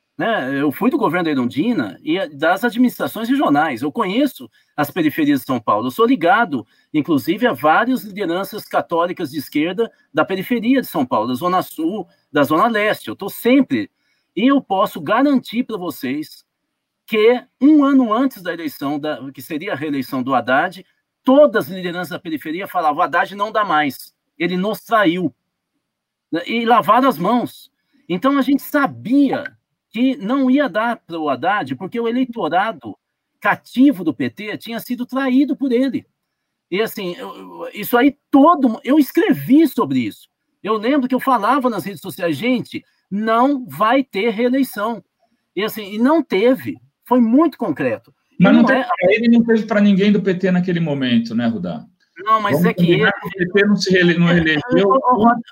Né? Eu fui do governo da Erundina e das administrações regionais. Eu conheço as periferias de São Paulo. Eu sou ligado, inclusive, a várias lideranças católicas de esquerda da periferia de São Paulo, da Zona Sul, da Zona Leste. Eu estou sempre. E eu posso garantir para vocês que um ano antes da eleição, da, que seria a reeleição do Haddad, todas as lideranças da periferia falavam: o Haddad não dá mais, ele nos traiu. E lavaram as mãos. Então a gente sabia que não ia dar para o Haddad, porque o eleitorado cativo do P T tinha sido traído por ele. E assim, eu, isso aí todo... Eu escrevi sobre isso. Eu lembro que eu falava nas redes sociais: gente, não vai ter reeleição. E assim, e não teve. Foi muito concreto. Mas não, não teve é... para ele, não teve para ninguém do P T naquele momento, né, Rudá? Não, mas Vamos é que ele... O P T não se rele... não reelegeu.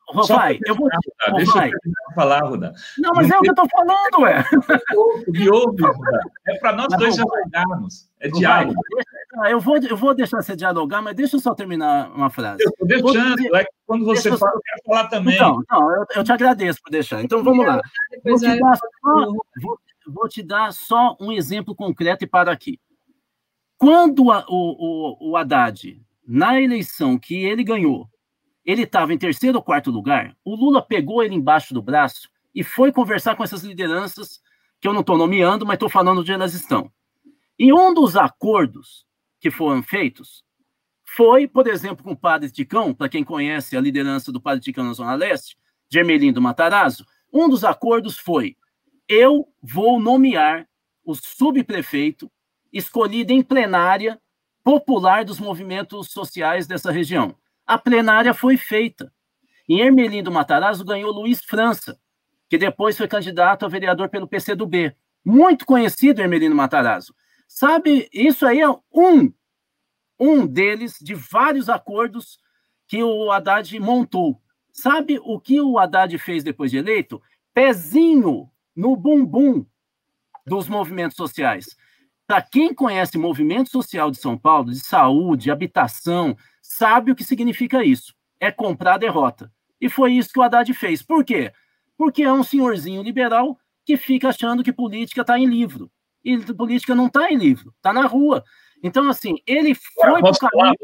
Rovai, eu vou... Deixa eu falar, Ruda. Não, mas não é o que eu estou falando, ué. Me ouve, Ruda. É para nós dois dialogarmos. É diálogo. Eu vou, eu vou deixar você dialogar, mas deixa eu só terminar uma frase. Eu estou deixando. Vou... É que quando você deixa fala, eu quero falar também. Então, não, eu, eu te agradeço por deixar. Então, vamos lá. Vou te, dar só, vou, vou te dar só um exemplo concreto e para aqui. Quando a, o, o, o Haddad, na eleição que ele ganhou, ele estava em terceiro ou quarto lugar, o Lula pegou ele embaixo do braço e foi conversar com essas lideranças, que eu não estou nomeando, mas estou falando onde elas estão. E um dos acordos que foram feitos foi, por exemplo, com o Padre Ticão, para quem conhece a liderança do Padre Ticão na Zona Leste, de Ermelino Matarazzo, um dos acordos foi: eu vou nomear o subprefeito escolhido em plenária popular dos movimentos sociais dessa região. A plenária foi feita. Em Ermelino Matarazzo ganhou Luiz França, que depois foi candidato a vereador pelo P C do B. Muito conhecido, Ermelino Matarazzo. Sabe, isso aí é um, um deles, de vários acordos que o Haddad montou. Sabe o que o Haddad fez depois de eleito? Pezinho no bumbum dos movimentos sociais. Para quem conhece movimento social de São Paulo, de saúde, habitação, sabe o que significa isso. É comprar a derrota. E foi isso que o Haddad fez. Por quê? Porque é um senhorzinho liberal que fica achando que política está em livro. E política não está em livro, está na rua. Então, assim, ele foi para o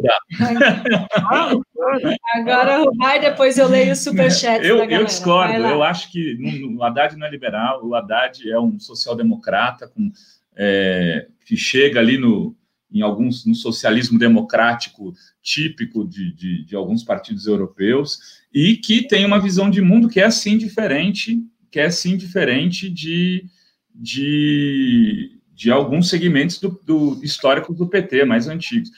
caminho... Agora vai, depois eu leio o superchat eu, da galera. Eu discordo. Eu acho que o Haddad não é liberal, o Haddad é um social-democrata com... É, que chega ali no, em alguns, no socialismo democrático típico de, de, de alguns partidos europeus e que tem uma visão de mundo que é assim diferente, que é assim diferente de, de, de alguns segmentos do, do históricos do P T, mais antigos.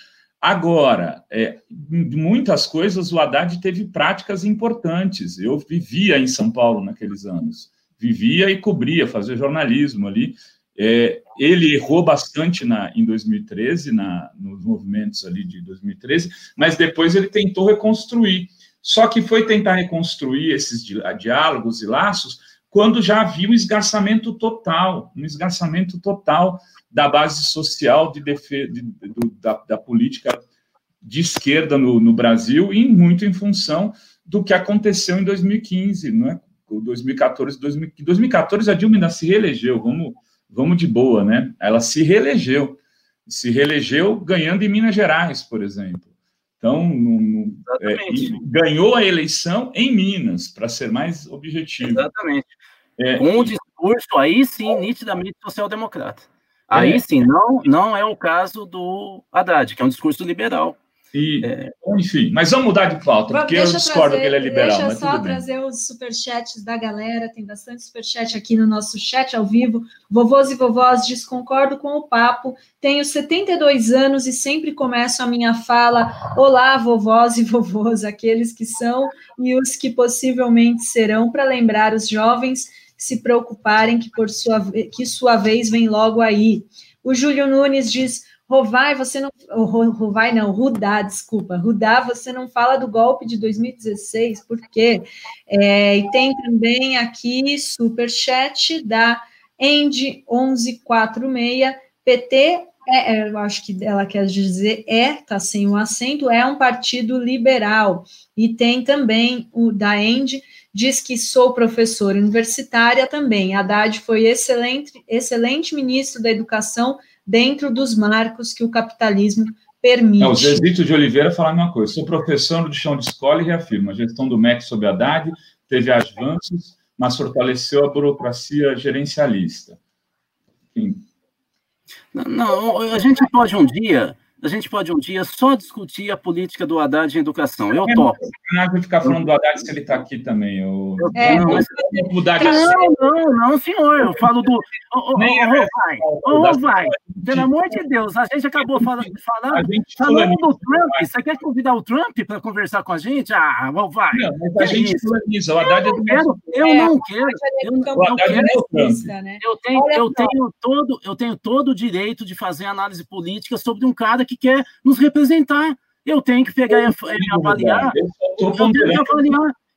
Agora, é, em muitas coisas o Haddad teve práticas importantes. Eu vivia em São Paulo naqueles anos, vivia e cobria, fazia jornalismo ali. É, ele errou bastante na, em dois mil e treze, na, nos movimentos ali de dois mil e treze, mas depois ele tentou reconstruir. Só que foi tentar reconstruir esses di, diálogos e laços quando já havia um esgarçamento total, um esgarçamento total da base social de defe, de, de, da, da política de esquerda no, no Brasil, e muito em função do que aconteceu em dois mil e quinze, não é? dois mil e quatorze, dois mil, dois mil e quatorze a Dilma ainda se reelegeu, vamos... Vamos de boa, né? Ela se reelegeu. Se reelegeu ganhando em Minas Gerais, por exemplo. Então, no, no, é, ganhou a eleição em Minas, para ser mais objetivo. Exatamente. É, Com um discurso, aí sim, nitidamente social-democrata. Aí é, sim, não, não é o caso do Haddad, que é um discurso liberal. E, é. Enfim, mas vamos mudar de pauta, porque eu discordo trazer, que ele é liberal. Deixa só trazer os superchats da galera, tem bastante superchat aqui no nosso chat ao vivo. Vovôs e vovós, desconcordo com o papo, tenho setenta e dois anos e sempre começo a minha fala: olá, vovós e vovôs, aqueles que são e os que possivelmente serão, para lembrar os jovens se preocuparem que, por sua, que sua vez vem logo aí. O Júlio Nunes diz: Rovai, você não... Rovai não, Rudá, desculpa. Rudá, você não fala do golpe de dois mil e dezesseis, por quê? É, e tem também aqui superchat da Andy onze quarenta e seis, P T, é, eu acho que ela quer dizer é, tá sem o acento, é um partido liberal. E tem também o da Andy, diz que sou professora universitária também. Haddad foi excelente, excelente ministro da educação, dentro dos marcos que o capitalismo permite. Não, o Zezito de Oliveira fala a mesma coisa. Sou professor de chão de escola e reafirmo: a gestão do M E C sob Haddad teve avanços, mas fortaleceu a burocracia gerencialista. Enfim. Não, não, a gente pode um dia... A gente pode um dia só discutir a política do Haddad em educação. Eu topo. Não vou ficar falando do Haddad se ele está aqui também. Eu... É, não, mas... não, não, não, senhor. Eu falo do... Ô, vai, ô, vai. Pelo amor de Deus, a gente acabou falando, falando, falando do Trump. Você quer convidar o Trump para conversar com a gente? Ah, vai. Não, mas a gente polemiza. O Haddad eu não quero. Eu não quero. Eu não quero. Eu tenho, eu tenho todo, eu tenho todo o direito de fazer análise política sobre um cara que quer nos representar. Eu tenho que pegar e avaliar. Eu tenho que avaliar.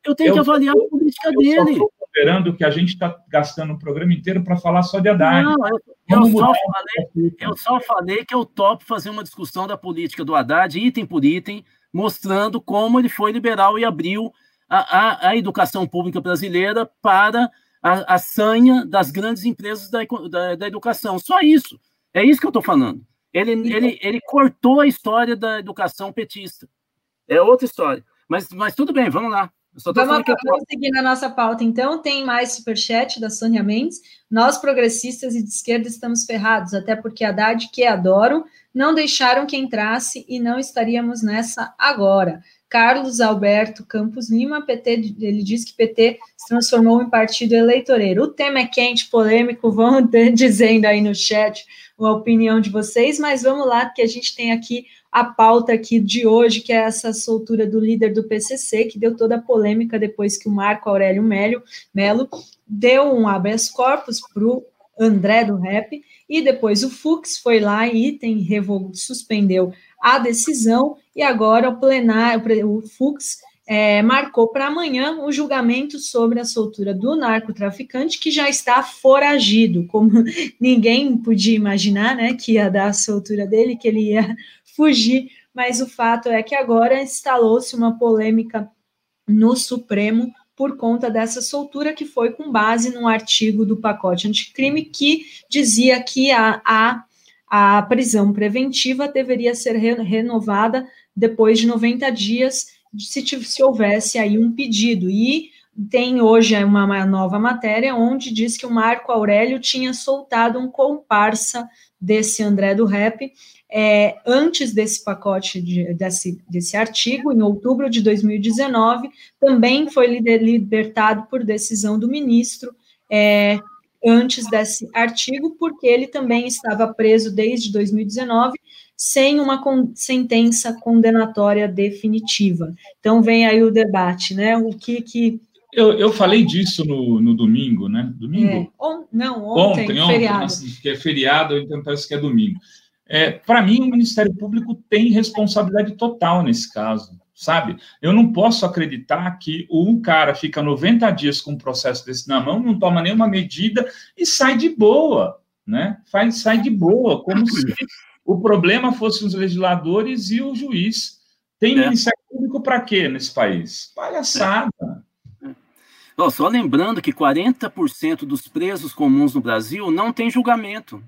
eu tenho eu que avaliar tô, a política eu dele. Eu estou considerando que a gente está gastando o programa inteiro para falar só de Haddad. Não, eu, eu, só falei, eu só falei que eu topo fazer uma discussão da política do Haddad, item por item, mostrando como ele foi liberal e abriu a, a, a educação pública brasileira para a, a sanha das grandes empresas da, da, da educação. Só isso. É isso que eu estou falando. Ele, ele, ele cortou a história da educação petista. É outra história. Mas, mas tudo bem, vamos lá. Só vamos, que eu... vamos seguir na nossa pauta, então. Tem mais superchat da Sônia Mendes. Nós, progressistas e de esquerda, estamos ferrados, até porque Haddad, que adoro, não deixaram que entrasse e não estaríamos nessa agora. Carlos Alberto Campos Lima, P T, ele diz que P T se transformou em partido eleitoreiro. O tema é quente, polêmico, vão dizendo aí no chat a opinião de vocês, mas vamos lá, porque a gente tem aqui a pauta aqui de hoje, que é essa soltura do líder do P C C, que deu toda a polêmica depois que o Marco Aurélio Melo, Melo deu um habeas corpus para o André do Rap, e depois o Fux foi lá e tem, revogou, suspendeu a decisão, e agora o plenário, o Fux é, marcou para amanhã o julgamento sobre a soltura do narcotraficante, que já está foragido, como ninguém podia imaginar, né, que ia dar a soltura dele, que ele ia fugir, mas o fato é que agora instalou-se uma polêmica no Supremo por conta dessa soltura, que foi com base num artigo do pacote anticrime que dizia que a, a, a prisão preventiva deveria ser re, renovada depois de noventa dias, se, se houvesse aí um pedido. E tem hoje uma, uma nova matéria onde diz que o Marco Aurélio tinha soltado um comparsa desse André do Rap, É, antes desse pacote, de, desse, desse artigo, em outubro de dois mil e dezenove, também foi liber, libertado por decisão do ministro, é, antes desse artigo, porque ele também estava preso desde dois mil e dezenove, sem uma con, sentença condenatória definitiva. Então, vem aí o debate, né? O que que... Eu, eu falei disso no, no domingo, né? Domingo? É, on, não, ontem, ontem, ontem feriado. Assim, que é feriado, então parece que é domingo. É, para mim, o Ministério Público tem responsabilidade total nesse caso, sabe? Eu não posso acreditar que um cara fica noventa dias com um processo desse na mão, não toma nenhuma medida e sai de boa, né? Faz, sai de boa, como se o problema fosse os legisladores e o juiz. Tem é. Ministério Público para quê nesse país? Palhaçada. É. Oh, só lembrando que quarenta por cento dos presos comuns no Brasil não tem julgamento.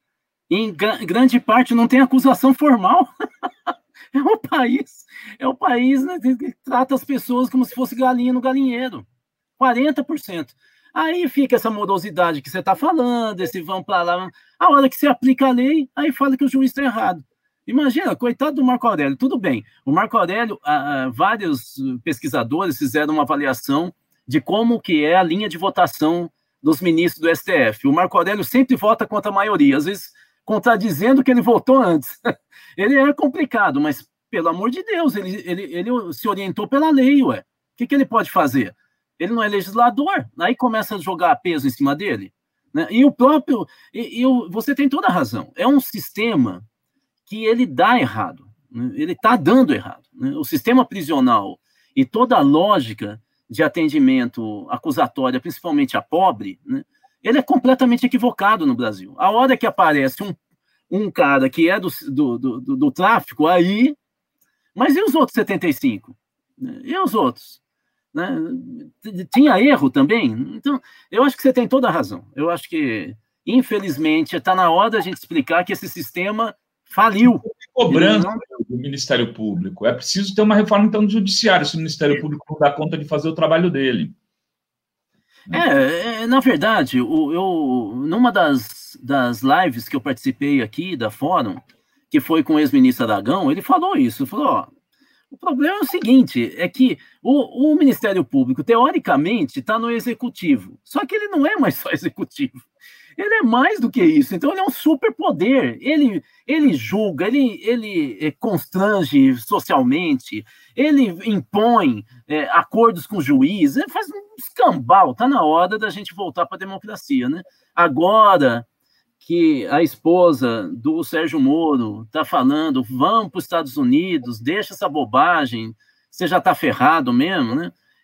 Em grande parte não tem acusação formal. É o país, é o país, né, que trata as pessoas como se fosse galinha no galinheiro. quarenta por cento. Aí fica essa morosidade que você está falando, esse vão para lá. A hora que você aplica a lei, aí fala que o juiz está errado. Imagina, coitado do Marco Aurélio. Tudo bem, o Marco Aurélio, ah, ah, vários pesquisadores fizeram uma avaliação de como que é a linha de votação dos ministros do S T F. O Marco Aurélio sempre vota contra a maioria, às vezes contradizendo que ele votou antes. Ele é complicado, mas, pelo amor de Deus, ele, ele, ele se orientou pela lei, ué. O que, que ele pode fazer? Ele não é legislador, aí começa a jogar peso em cima dele. Né? E o próprio... E, e o, você tem toda a razão. É um sistema que ele dá errado. Né? Ele está dando errado. Né? O sistema prisional e toda a lógica de atendimento acusatória, principalmente a pobre, né? Ele é completamente equivocado no Brasil. A hora que aparece um, um cara que é do, do, do, do tráfico, aí... Mas e os outros setenta e cinco? E os outros? Né? Tinha erro também? Então, eu acho que você tem toda a razão. Eu acho que, infelizmente, está na hora da gente explicar que esse sistema faliu. Cobrança do Ministério Público. É preciso ter uma reforma, então, do Judiciário, se o Ministério Público não dá conta de fazer o trabalho dele. É, é, na verdade, eu, eu, numa das, das lives que eu participei aqui da Fórum, que foi com o ex-ministro Aragão, ele falou isso, ele falou, ó, o problema é o seguinte, é que o, o Ministério Público, teoricamente, está no Executivo, só que ele não é mais só Executivo, ele é mais do que isso, então ele é um superpoder, ele, ele julga, ele, ele constrange socialmente, ele impõe é, acordos com o juiz, ele faz um escambau, está na hora da gente voltar para a democracia, né? Agora que a esposa do Sérgio Moro está falando, vamos para os Estados Unidos, deixa essa bobagem, você já está ferrado mesmo, né?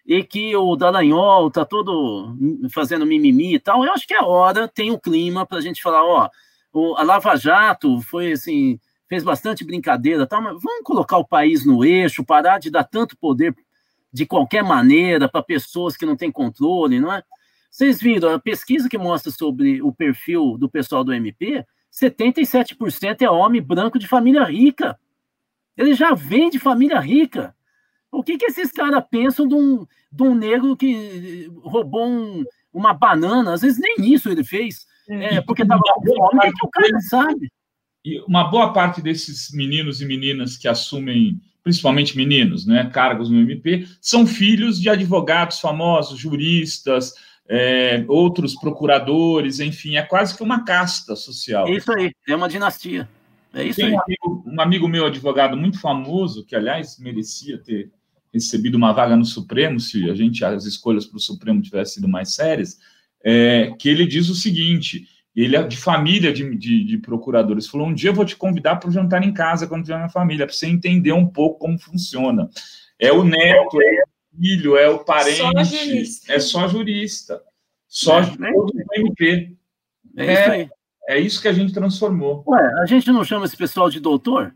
e que o Dallagnol está todo fazendo mimimi e tal, eu acho que é hora, tem o clima para a gente falar, ó, a Lava Jato foi assim, fez bastante brincadeira, tal, mas vamos colocar o país no eixo, parar de dar tanto poder de qualquer maneira para pessoas que não têm controle, não é? Vocês viram, a pesquisa que mostra sobre o perfil do pessoal do M P, setenta e sete por cento é homem branco de família rica. Ele já vem de família rica. O que, que esses caras pensam de um, de um negro que roubou um, uma banana? Às vezes nem isso ele fez, é, porque estava com fome. O que, que o cara sabe? E uma boa parte desses meninos e meninas que assumem, principalmente meninos, né, cargos no M P, são filhos de advogados famosos, juristas, é, outros procuradores, enfim, é quase que uma casta social. É isso aí, é uma dinastia. É isso Tem aí. Um amigo, um amigo meu, advogado muito famoso, que, aliás, merecia ter recebido uma vaga no Supremo, se a gente, as escolhas para o Supremo tivessem sido mais sérias, é, que ele diz o seguinte, ele é de família de, de, de procuradores, falou, um dia eu vou te convidar para jantar em casa quando tiver minha família, para você entender um pouco como funciona. É o neto, é o filho, é o parente, só jurista. é só jurista, só é, todo o M P. É, é isso aí. É isso que a gente transformou. Ué, a gente não chama esse pessoal de doutor?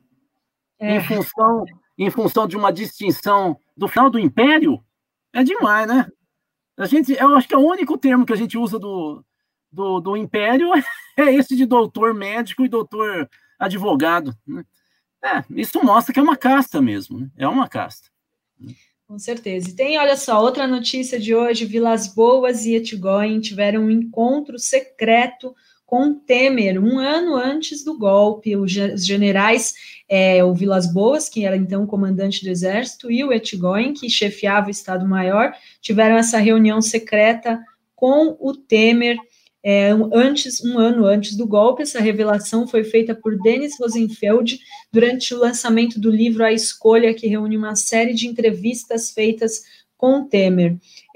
É. Em função, em função de uma distinção do final do Império? É demais, né? A gente, eu acho que é o único termo que a gente usa do, do, do Império é esse de doutor médico e doutor advogado. Né? É, isso mostra que é uma casta mesmo, né? É uma casta. Com certeza. E tem, olha só, outra notícia de hoje, Vilas Boas e Etigoyen tiveram um encontro secreto com Temer, um ano antes do golpe. Os generais, é, o Vilas Boas, que era então comandante do Exército, e o Etigoyen, que chefiava o Estado-Maior, tiveram essa reunião secreta com o Temer é, antes, um ano antes do golpe. Essa revelação foi feita por Denis Rosenfeld durante o lançamento do livro A Escolha, que reúne uma série de entrevistas feitas com Temer.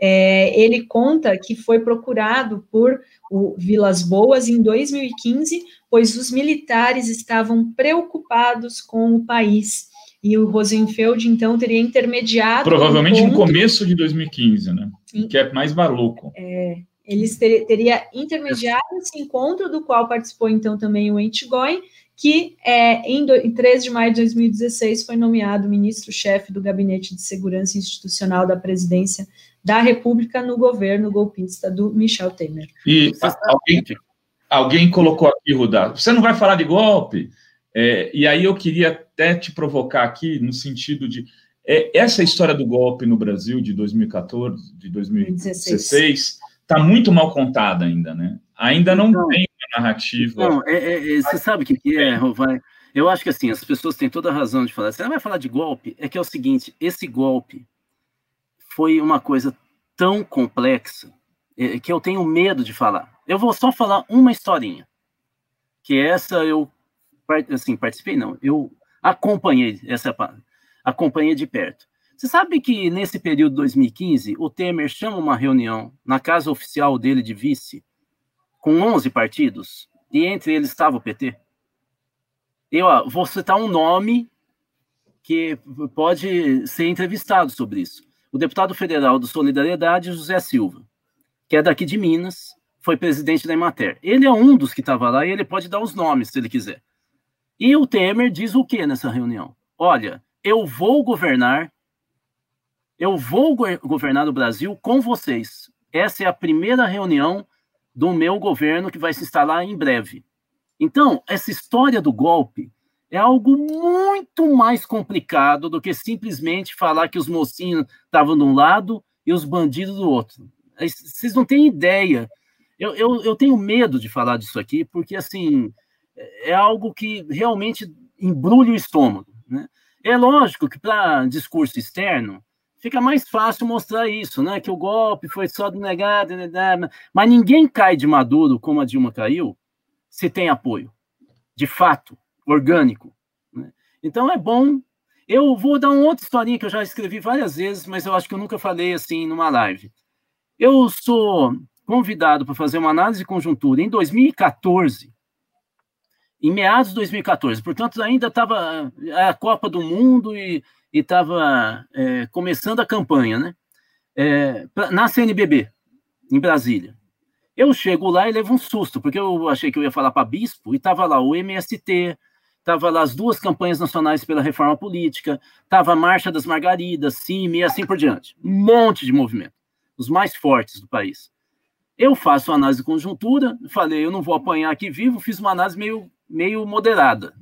É, ele conta que foi procurado por o Vilas Boas em dois mil e quinze, pois os militares estavam preocupados com o país. E o Rosenfeld, então, teria intermediado... Provavelmente um no começo de dois mil e quinze, né? Sim. Que é mais maluco. É, eles ter, teria intermediado esse encontro, do qual participou, então, também o Etigoyen, que é, em, do, em três de maio de dois mil e dezesseis foi nomeado ministro-chefe do Gabinete de Segurança Institucional da Presidência da República no governo golpista do Michel Temer. E alguém, alguém colocou aqui, Rudá, você não vai falar de golpe? É, e aí eu queria até te provocar aqui, no sentido de... É, essa história do golpe no Brasil de dois mil e quatorze, de dois mil e dezesseis, está muito mal contada ainda, né? Ainda não, não tem uma narrativa... Não, é, é, é, você sabe o que, que é, Rovai? Eu acho que assim, as pessoas têm toda a razão de falar. Você não vai falar de golpe? É que é o seguinte, esse golpe foi uma coisa tão complexa é, que eu tenho medo de falar. Eu vou só falar uma historinha, que essa eu assim, participei, não, eu acompanhei essa acompanhei de perto. Você sabe que nesse período de dois mil e quinze, o Temer chama uma reunião na casa oficial dele de vice, com onze partidos, e entre eles estava o P T? Eu ó, vou citar um nome que pode ser entrevistado sobre isso. O deputado federal do Solidariedade, José Silva, que é daqui de Minas, foi presidente da Emater. Ele é um dos que estava lá e ele pode dar os nomes, se ele quiser. E o Temer diz o que nessa reunião? Olha, eu vou governar, eu vou go- governar o Brasil com vocês. Essa é a primeira reunião do meu governo que vai se instalar em breve. Então, essa história do golpe é algo muito mais complicado do que simplesmente falar que os mocinhos estavam de um lado e os bandidos do outro. Vocês não têm ideia. Eu, eu, eu tenho medo de falar disso aqui, porque, assim, é algo que realmente embrulha o estômago, né? É lógico que, para discurso externo, fica mais fácil mostrar isso, né? Que o golpe foi só denegado, mas ninguém cai de Maduro como a Dilma caiu se tem apoio, de fato, orgânico. Né? Então é bom. Eu vou dar uma outra historinha que eu já escrevi várias vezes, mas eu acho que eu nunca falei assim numa live. Eu sou convidado para fazer uma análise de conjuntura em dois mil e quatorze, em meados de dois mil e quatorze, portanto ainda estava a Copa do Mundo e estava é, começando a campanha, né? é, pra, na C N B B, em Brasília. Eu chego lá e levo um susto, porque eu achei que eu ia falar para bispo, e estava lá o M S T, estava lá as duas campanhas nacionais pela reforma política, estava a Marcha das Margaridas, C I M e assim por diante. Um monte de movimento, os mais fortes do país. Eu faço uma análise de conjuntura, falei, eu não vou apanhar aqui vivo, fiz uma análise meio, meio moderada.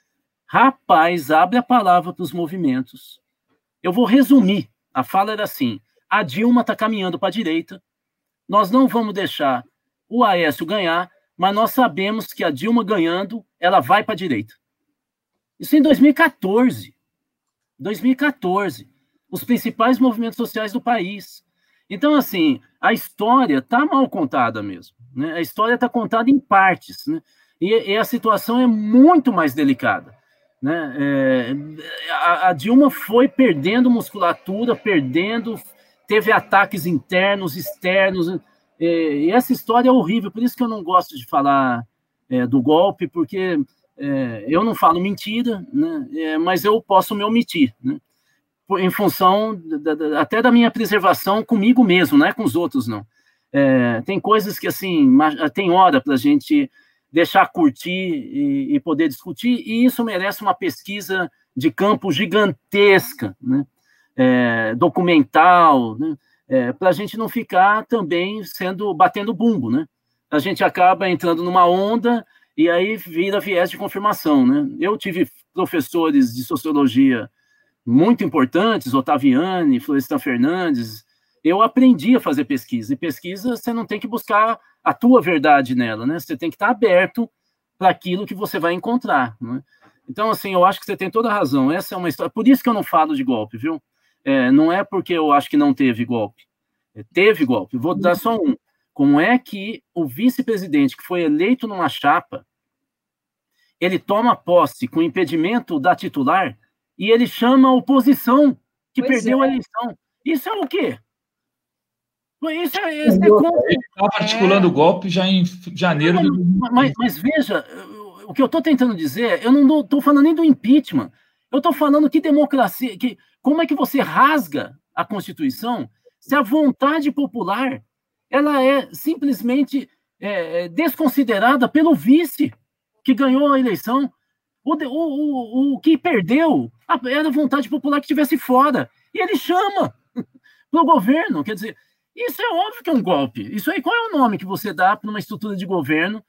Rapaz, abre a palavra para os movimentos. Eu vou resumir. A fala era assim, a Dilma está caminhando para a direita, nós não vamos deixar o Aécio ganhar, mas nós sabemos que a Dilma ganhando, ela vai para a direita. Isso em dois mil e quatorze. dois mil e quatorze. Os principais movimentos sociais do país. Então, assim, a história está mal contada mesmo. Né? A história está contada em partes. Né? E, e a situação é muito mais delicada. Né? É, a, a Dilma foi perdendo musculatura, perdendo... Teve ataques internos, externos, e, e essa história é horrível, por isso que eu não gosto de falar é, do golpe, porque é, eu não falo mentira, né, é, mas eu posso me omitir, né, por, em função da, da, até da minha preservação comigo mesmo, não é com os outros, não. É, tem coisas que, assim, tem hora para a gente deixar curtir e, e poder discutir, e isso merece uma pesquisa de campo gigantesca, né? É, documental, né? É, para a gente não ficar também sendo, batendo bumbo, né? A gente acaba entrando numa onda e aí vira viés de confirmação, né? Eu tive professores de sociologia muito importantes, Otaviani, Florestan Fernandes, eu aprendi a fazer pesquisa, e pesquisa você não tem que buscar a tua verdade nela, né? Você tem que estar aberto para aquilo que você vai encontrar, né? Então, assim, eu acho que você tem toda a razão, essa é uma história, por isso que eu não falo de golpe, viu? É, não é porque eu acho que não teve golpe. É, teve golpe. Vou dar só um. Como é que o vice-presidente, que foi eleito numa chapa, ele toma posse com impedimento da titular e ele chama a oposição que pois perdeu é. a eleição? Isso é o quê? Isso é, isso é como... Ele estava articulando o golpe já em janeiro mas, do... Mas, mas veja, o que eu estou tentando dizer, eu não estou falando nem do impeachment. Eu estou falando que democracia, que, como é que você rasga a Constituição se a vontade popular ela é simplesmente é, desconsiderada pelo vice que ganhou a eleição? O, o, o, o que perdeu era a vontade popular que estivesse fora. E ele chama para o governo. Quer dizer, isso é óbvio que é um golpe. Isso aí, qual é o nome que você dá para uma estrutura de governo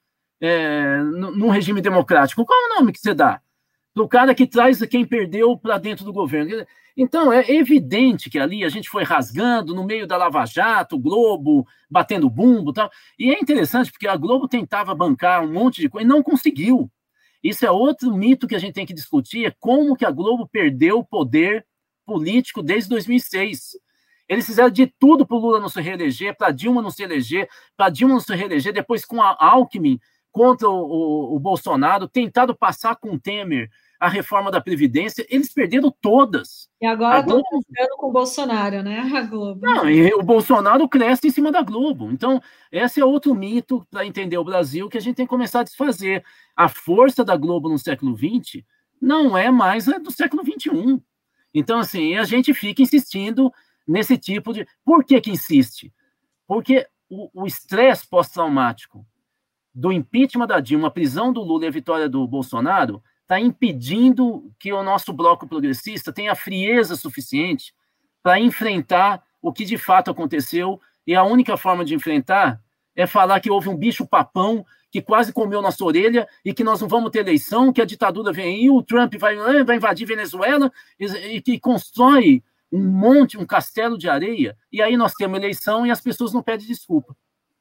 é, num regime democrático? Qual é o nome que você dá? Do cara que traz quem perdeu para dentro do governo. Então, é evidente que ali a gente foi rasgando no meio da Lava Jato, Globo, batendo bumbo e tal. E é interessante, porque a Globo tentava bancar um monte de coisa e não conseguiu. Isso é outro mito que a gente tem que discutir, é como que a Globo perdeu o poder político desde dois mil e seis. Eles fizeram de tudo para o Lula não se reeleger, para a Dilma não se eleger, para a Dilma não se reeleger, depois com a Alckmin contra o, o, o Bolsonaro, tentado passar com o Temer a reforma da Previdência, eles perderam todas. E agora estão confiando com o Bolsonaro, né, a Globo? Não, e o Bolsonaro cresce em cima da Globo. Então, esse é outro mito para entender o Brasil que a gente tem que começar a desfazer. A força da Globo no século vinte não é mais a do século vinte e um. Então, assim, a gente fica insistindo nesse tipo de... Por que que insiste? Porque o estresse pós-traumático do impeachment da Dilma, a prisão do Lula e a vitória do Bolsonaro está impedindo que o nosso bloco progressista tenha frieza suficiente para enfrentar o que de fato aconteceu, e a única forma de enfrentar é falar que houve um bicho-papão que quase comeu nossa orelha e que nós não vamos ter eleição, que a ditadura vem aí, o Trump vai, vai invadir Venezuela e, e que constrói um monte, um castelo de areia, e aí nós temos eleição e as pessoas não pedem desculpa.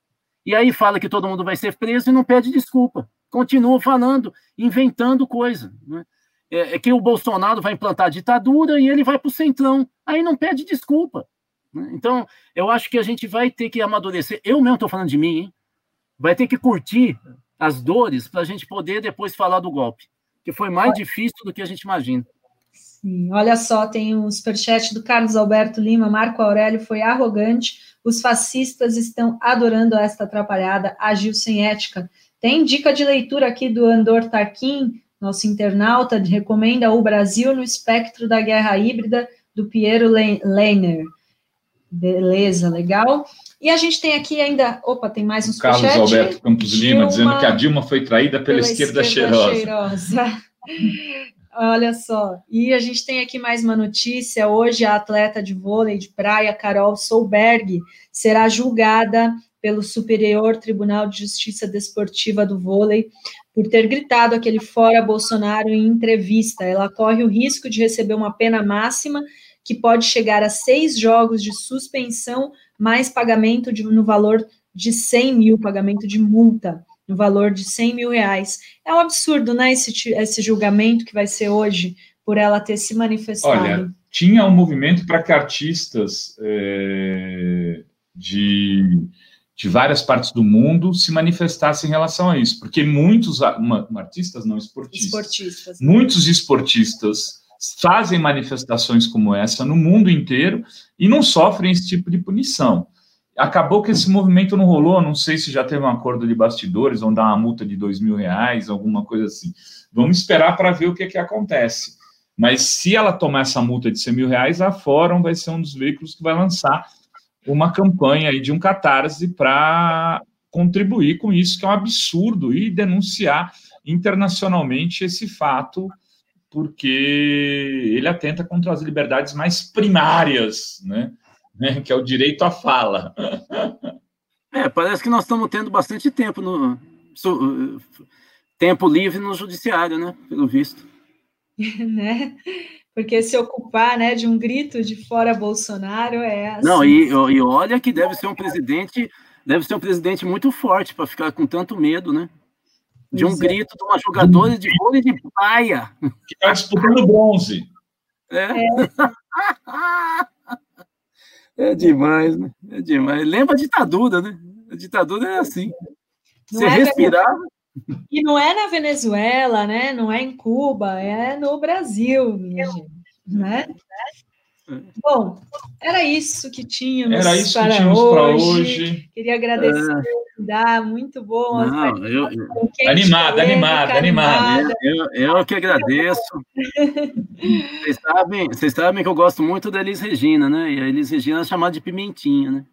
E aí fala que todo mundo vai ser preso e não pede desculpa. Continua falando, inventando coisa. Né? É, é que o Bolsonaro vai implantar a ditadura e ele vai para o centrão. Aí não pede desculpa. Né? Então, eu acho que a gente vai ter que amadurecer. Eu mesmo estou falando de mim, hein? Vai ter que curtir as dores para a gente poder depois falar do golpe, que foi mais difícil do que a gente imagina. Sim, olha só, tem o superchat do Carlos Alberto Lima. Marco Aurélio foi arrogante. Os fascistas estão adorando esta atrapalhada, agiu sem ética. Tem dica de leitura aqui do Andor Tarquin, nosso internauta, recomenda O Brasil no Espectro da Guerra Híbrida, do Piero Leiner. Beleza, legal. E a gente tem aqui ainda... Opa, tem mais uns Carlos superchat. Alberto Campos Lima, dizendo que a Dilma foi traída pela, pela esquerda, esquerda cheirosa. cheirosa. Olha só. E a gente tem aqui mais uma notícia. Hoje, a atleta de vôlei de praia, Carol Solberg, será julgada pelo Superior Tribunal de Justiça Desportiva do Vôlei por ter gritado aquele fora Bolsonaro em entrevista. Ela corre o risco de receber uma pena máxima que pode chegar a seis jogos de suspensão, mais pagamento de, no valor de cem mil, pagamento de multa, no valor de cem mil reais. É um absurdo, né, esse, esse julgamento que vai ser hoje, por ela ter se manifestado. Olha, tinha um movimento para que artistas é, de, de várias partes do mundo se manifestassem em relação a isso, porque muitos, uma, artistas não, esportistas, esportistas. muitos esportistas fazem manifestações como essa no mundo inteiro e não sofrem esse tipo de punição. Acabou que esse movimento não rolou, não sei se já teve um acordo de bastidores, vão dar uma multa de dois mil reais, alguma coisa assim. Vamos esperar para ver o que, que acontece. Mas se ela tomar essa multa de cem mil reais, a Fórum vai ser um dos veículos que vai lançar uma campanha aí de um catarse para contribuir com isso, que é um absurdo, e denunciar internacionalmente esse fato, porque ele atenta contra as liberdades mais primárias, né? né? Que é o direito à fala. É, parece que nós estamos tendo bastante tempo, no, tempo livre no judiciário, né? Pelo visto. né? Porque se ocupar, né, de um grito de fora Bolsonaro é assim. Não, e, e olha que deve ser um presidente, deve ser um presidente muito forte para ficar com tanto medo, né? De um Exato. grito de uma jogadora de vôlei de praia. Que está disputando bronze. É. É. é demais, né? É demais. Lembra a ditadura, né? A ditadura é assim. Não Você é respirava... E não é na Venezuela, né? Não é em Cuba, é no Brasil, minha gente. Né? Bom, era isso que tínhamos Era isso para que tínhamos hoje. para hoje. Queria agradecer, é. Dá, muito bom. Não, eu, eu... Animada, animada, animada. Eu, eu que agradeço. Vocês sabem, vocês sabem que eu gosto muito da Elis Regina, né? E a Elis Regina é chamada de Pimentinha, né?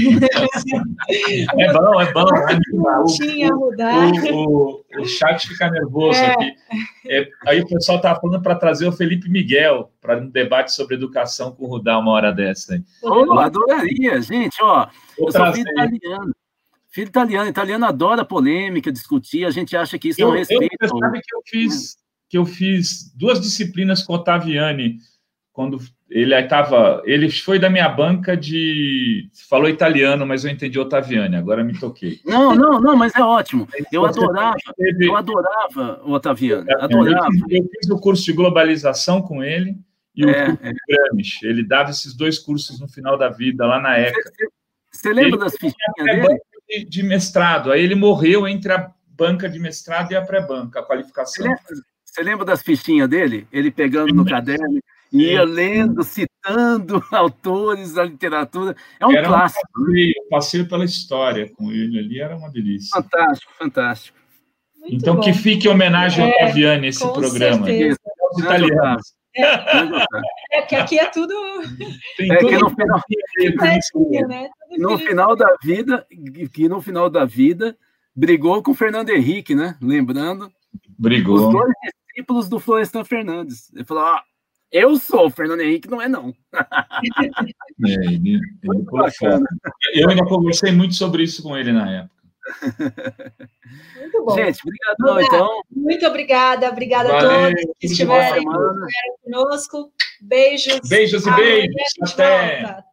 É bom, é bom. Tinha mudar. O, o, o chat fica nervoso é. aqui. É, aí o pessoal estava falando para trazer o Felipe Miguel para um debate sobre educação com o Rudá uma hora dessa. Hein? Oh, adoraria, gente. Ó, eu sou filho italiano. Filho italiano. Italiano adora polêmica, discutir. A gente acha que isso eu, é um respeito. Você sabe que eu fiz, que eu fiz duas disciplinas com o Ottaviani quando ele estava, ele foi da minha banca de, falou italiano, mas eu entendi Ottaviani, agora me toquei. Não, não, não, mas é ótimo. Eu adorava, teve... eu adorava o Ottaviani, adorava. Eu, eu fiz o curso de globalização com ele e o é, curso de Gramsci. Ele dava esses dois cursos no final da vida, lá na ECA. Você, você lembra ele das fichinhas dele? De, de mestrado, aí ele morreu entre a banca de mestrado e a pré-banca, a qualificação. Você lembra, você lembra das fichinhas dele? Ele pegando no caderno, ia lendo, citando autores da literatura. É um era clássico. Um passeio, passeio pela história com ele ali, era uma delícia. Fantástico, fantástico. Muito então, bom. Que fique em homenagem ao é, Ottaviani esse programa. Certeza. Os italianos. É, é que aqui é tudo... Tem é tudo que no final, é, né? no final da vida, que no final da vida, brigou com o Fernando Henrique, né? Lembrando. Brigou. Os dois discípulos do Florestan Fernandes. Ele falou, ó, eu sou o Fernando Henrique, não é não. É, ele, ele eu ainda conversei muito sobre isso com ele na época. Muito bom. Gente, obrigado. Então. Muito obrigada, obrigada Valeu, a todos que estiveram conosco. Beijos. Beijos e beijos. Até. Volta.